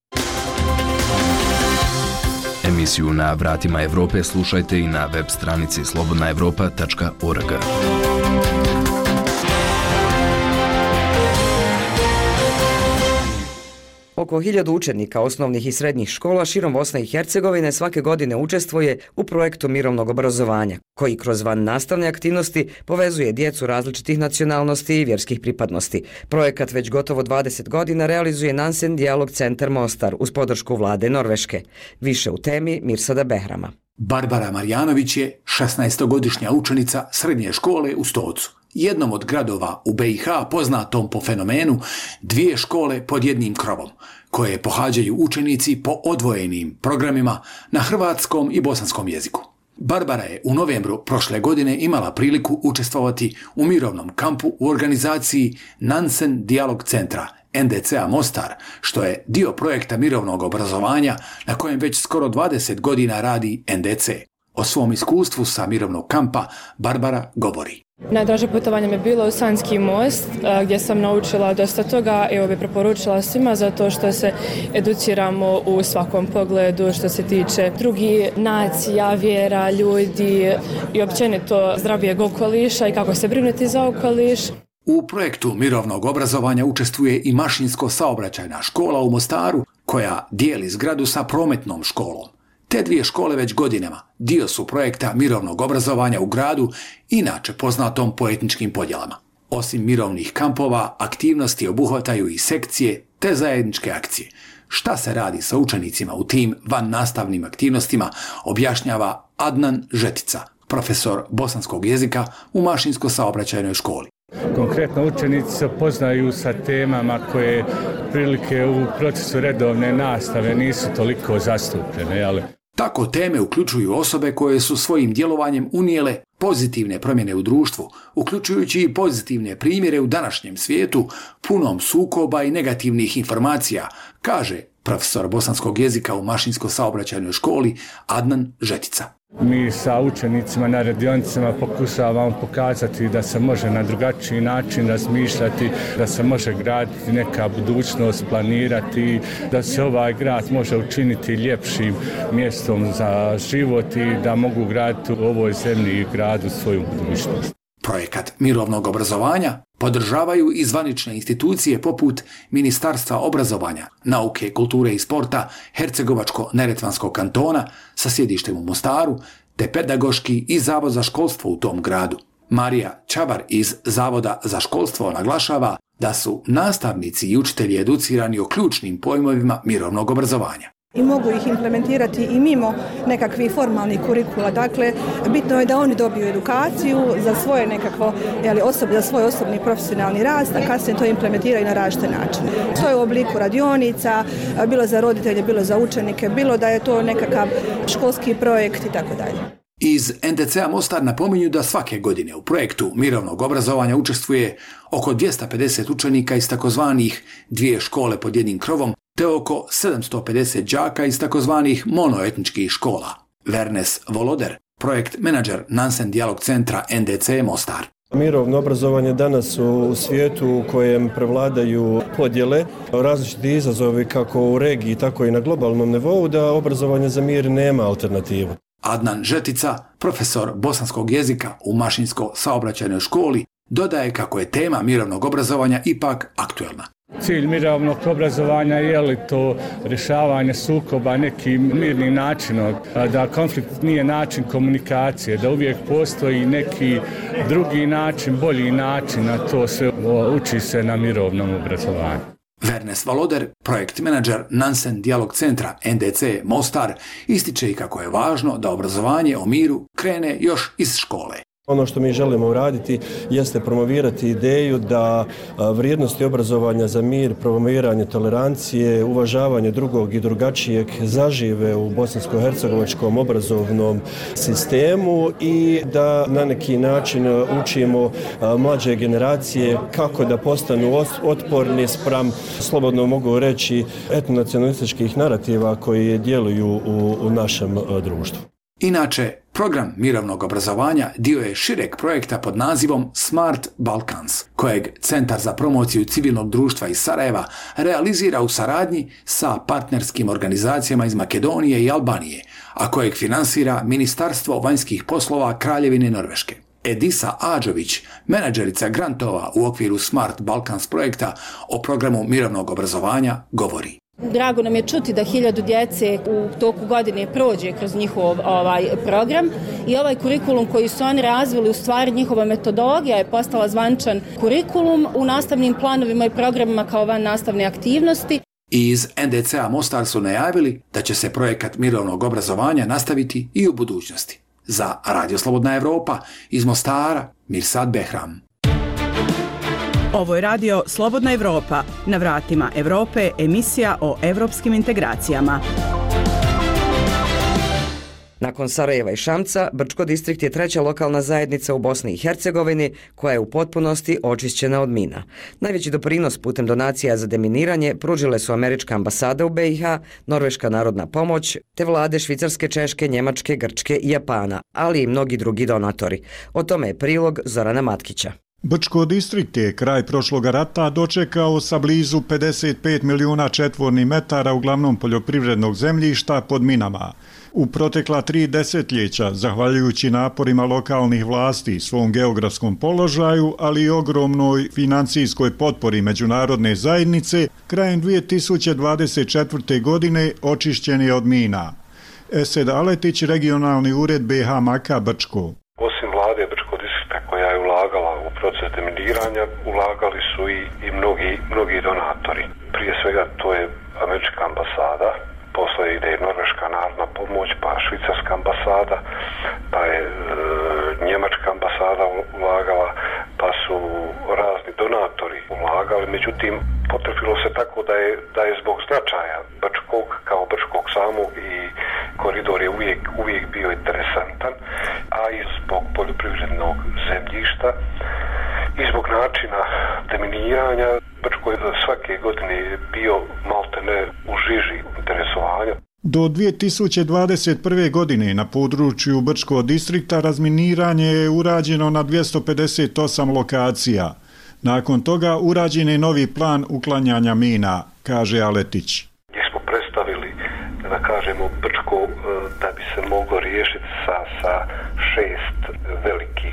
Emisiju Na vratima Evrope slušajte i na web stranici slobodna evropa tačka org. Oko hiljadu učenika osnovnih i srednjih škola širom Bosne i Hercegovine svake godine učestvuje u projektu mirovnog obrazovanja, koji kroz van nastavne aktivnosti povezuje djecu različitih nacionalnosti i vjerskih pripadnosti. Projekat već gotovo dvadeset godina realizuje Nansen Dijalog centar Mostar uz podršku vlade Norveške. Više u temi Mirsada Behrama. Barbara Marjanović je šesnaestogodišnja učenica srednje škole u Stocu, jednom od gradova u B i H poznatom po fenomenu dvije škole pod jednim krovom, koje pohađaju učenici po odvojenim programima na hrvatskom i bosanskom jeziku. Barbara je u novembru prošle godine imala priliku učestvovati u mirovnom kampu u organizaciji Nansen Dijalog centra N D C-a Mostar, što je dio projekta mirovnog obrazovanja na kojem već skoro dvadeset godina radi N D C. O svom iskustvu sa mirovnog kampa Barbara govori. Najdraže putovanje mi je bilo u Sanski most, gdje sam naučila dosta toga i ovo bi preporučila svima zato što se educiramo u svakom pogledu što se tiče drugih nacija, vjera, ljudi i općenito zdravijeg okoliša i kako se brinuti za okoliš. U projektu mirovnog obrazovanja učestvuje i mašinsko-saobraćajna škola u Mostaru, koja dijeli zgradu sa prometnom školom. Te dvije škole već godinama dio su projekta mirovnog obrazovanja u gradu, inače poznatom po etničkim podjelama. Osim mirovnih kampova, aktivnosti obuhvataju i sekcije te zajedničke akcije. Šta se radi sa učenicima u tim van nastavnim aktivnostima, objašnjava Adnan Žetica, profesor bosanskog jezika u mašinsko-saobraćajnoj školi. Konkretno učenici se poznaju sa temama koje prilike u procesu redovne nastave nisu toliko zastupljene, ali... Tako teme uključuju osobe koje su svojim djelovanjem unijele pozitivne promjene u društvu, uključujući i pozitivne primjere u današnjem svijetu punom sukoba i negativnih informacija, kaže profesor bosanskog jezika u mašinsko-saobraćajnoj školi Adnan Žetica. Mi sa učenicima na radionicama pokušavamo pokazati da se može na drugačiji način razmišljati, da se može graditi neka budućnost, planirati, da se ovaj grad može učiniti ljepšim mjestom za život i da mogu graditi u ovoj zemlji i gradu svoju budućnost. Projekat mirovnog obrazovanja podržavaju i zvanične institucije poput Ministarstva obrazovanja, nauke, kulture i sporta Hercegovačko-neretvanskog kantona sa sjedištem u Mostaru, te pedagoški i Zavod za školstvo u tom gradu. Marija Čabar iz Zavoda za školstvo naglašava da su nastavnici i učitelji educirani o ključnim pojmovima mirovnog obrazovanja. I mogu ih implementirati i mimo nekakvih formalnih kurikula. Dakle, bitno je da oni dobiju edukaciju za svoje nekakvo, jeli, osob, za svoj osobni profesionalni rast, a kasnije to implementiraju na različite načine. To je u obliku radionica, bilo za roditelje, bilo za učenike, bilo da je to nekakav školski projekt i tako dalje. Iz N D C-a Mostar napominju da svake godine u projektu mirovnog obrazovanja učestvuje oko dvjesto pedeset učenika iz takozvanih dvije škole pod jednim krovom, te oko sedamsto pedeset đaka iz takozvanih monoetničkih škola. Vernes Voloder, projekt menadžer Nansen Dijalog centra N D C Mostar. Mirovno obrazovanje danas u svijetu u kojem prevladaju podjele, različiti izazovi kako u regiji, tako i na globalnom nivou, da obrazovanje za mir nema alternativu. Adnan Žetica, profesor bosanskog jezika u Mašinsko-saobraćajnoj školi, dodaje kako je tema mirovnog obrazovanja ipak aktuelna. Cilj mirovnog obrazovanja je li to rješavanje sukoba nekim mirnim načinom, da konflikt nije način komunikacije, da uvijek postoji neki drugi način, bolji način, a to sve uči se na mirovnom obrazovanju. Vernes Valoder, projekt menadžer Nansen Dijalog centra N D C Mostar, ističe i kako je važno da obrazovanje o miru krene još iz škole. Ono što mi želimo uraditi jeste promovirati ideju da vrijednosti obrazovanja za mir, promoviranje tolerancije, uvažavanje drugog i drugačijeg zažive u bosansko-hercegovačkom obrazovnom sistemu i da na neki način učimo mlađe generacije kako da postanu otporni spram, slobodno mogu reći, etnonacionalističkih narativa koji djeluju u, u našem društvu. Inače, program mirovnog obrazovanja dio je šireg projekta pod nazivom Smart Balkans, kojeg Centar za promociju civilnog društva iz Sarajeva realizira u saradnji sa partnerskim organizacijama iz Makedonije i Albanije, a kojeg finansira Ministarstvo vanjskih poslova Kraljevine Norveške. Edisa Ađović, menadžerica grantova u okviru Smart Balkans projekta o programu mirovnog obrazovanja, govori. Drago nam je čuti da hiljadu djece u toku godine prođe kroz njihov ovaj program i ovaj kurikulum koji su oni razvili, u stvari njihova metodologija je postala zvančan kurikulum u nastavnim planovima i programima kao van nastavne aktivnosti. Iz N D C-a Mostar su najavili da će se projekat mirovnog obrazovanja nastaviti i u budućnosti. Za Radio Slobodna Evropa iz Mostara, Mirsad Behram. Ovo je radio Slobodna Evropa, na vratima Evrope, emisija o evropskim integracijama. Nakon Sarajeva i Šamca, Brčko distrikt je treća lokalna zajednica u Bosni i Hercegovini koja je u potpunosti očišćena od mina. Najveći doprinos putem donacija za deminiranje pružile su Američka ambasada u B i H, Norveška narodna pomoć, te vlade Švicarske, Češke, Njemačke, Grčke i Japana, ali i mnogi drugi donatori. O tome je prilog Zorana Matkića. Brčko distrikt je kraj prošloga rata dočekao sa blizu pedeset pet milijuna četvornih metara uglavnom poljoprivrednog zemljišta pod minama. U protekla tri desetljeća, zahvaljujući naporima lokalnih vlasti, svom geografskom položaju, ali i ogromnoj financijskoj potpori međunarodne zajednice, krajem dvije tisuće dvadeset četvrte. godine očišćen je od mina. Esed Aletić, regionalni ured B H Maka Brčko. Osim vlade Brčko distrikta koja je ulagala u proces deminiranja, ulagali su i, i mnogi, mnogi donatori. Prije svega to je Američka ambasada, posle ide i Norveška narodna pomoć, pa Švicarska ambasada, pa je e, Njemačka ambasada ulagala, pa su razni donatori ulagali. Međutim, potrefilo se tako da je, da je zbog značaja Brčkog kao Brčkog samog i koridor je uvijek, uvijek bio interesantan, a i zbog poljoprivrednog zemljišta i zbog načina deminiranja Brčko je svake godine bio maltene u žiži interesovanja. Do dvije tisuće dvadeset prve. godine na području Brčkog distrikta razminiranje je urađeno na dvjesto pedeset osam lokacija. Nakon toga urađen je novi plan uklanjanja mina, kaže Aletić. Gdje smo predstavili, da kažemo, Brčko da bi se moglo riješiti sa, sa šest velikih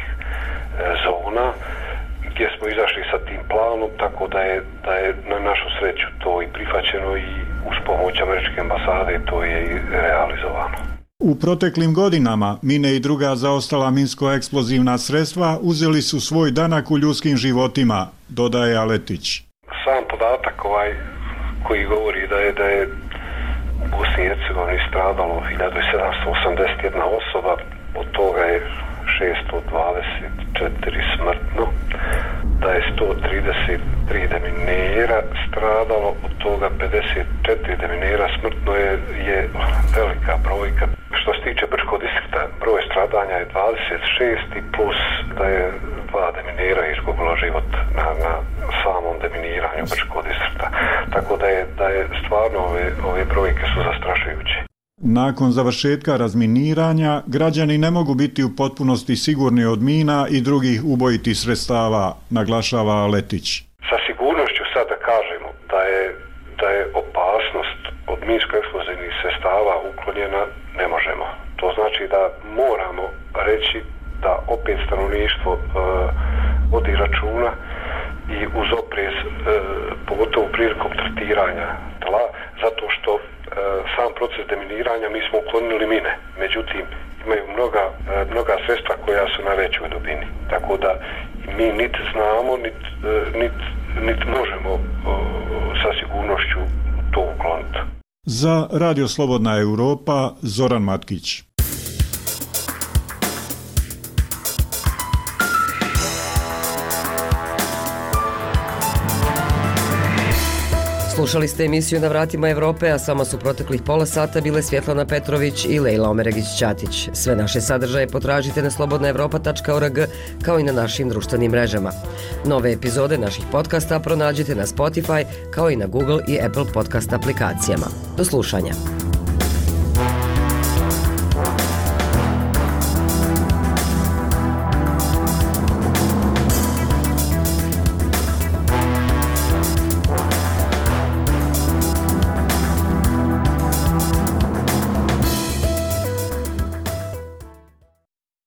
zona, gdje smo izašli sa tim planom, tako da je, da je na našu sreću to i prihvaćeno i uz pomoć Američke ambasade to je i realizovano. U proteklim godinama mine i druga zaostala minsko-eksplozivna sredstva uzeli su svoj danak u ljudskim životima, dodaje Aletić. Sam podatak ovaj koji govori da je da je u Bosni i Hercegovini stradalo hiljadu sedamsto osamdeset jedna osoba, od toga je šesto dvadeset četiri smrtno, da je sto trideset tri deminera stradalo, od toga pedeset četiri deminera smrtno je, je velika brojka. Što se tiče Brčkog distrikta, broj stradanja je dvadeset šest i plus da je dva deminera izgubilo život na, na samom deminiranju Brčkog distrikta. Tako da je, da je stvarno ove, ove brojke su zastrašujuće. Nakon završetka razminiranja, građani ne mogu biti u potpunosti sigurni od mina i drugih ubojitih sredstava, naglašava Letić. Sa sigurnošću sad da kažemo da je, da je opasnost od minsko-eksplozivnih sredstava uklonjena, ne možemo. To znači da moramo reći da opet stanovništvo e, vodi računa i uz oprez, e, pogotovo prilikom tretiranja tla, zato što e, sam proces deminiranja mi smo uklonili mine, međutim imaju mnoga, e, mnoga sredstva koja su na većoj dubini, tako da mi niti znamo, niti nit, nit možemo e, sa sigurnošću to ukloniti. Za Radio Slobodna Europa, Zoran Matkić. Slušali ste emisiju Na vratima Evrope, a samo su proteklih pola sata bile Svjetlana Petrović i Lejla Omeregić-Ćatić. Sve naše sadržaje potražite na slobodna evropa tačka org kao i na našim društvenim mrežama. Nove epizode naših podcasta pronađite na Spotify kao i na Google i Apple podcast aplikacijama. Do slušanja.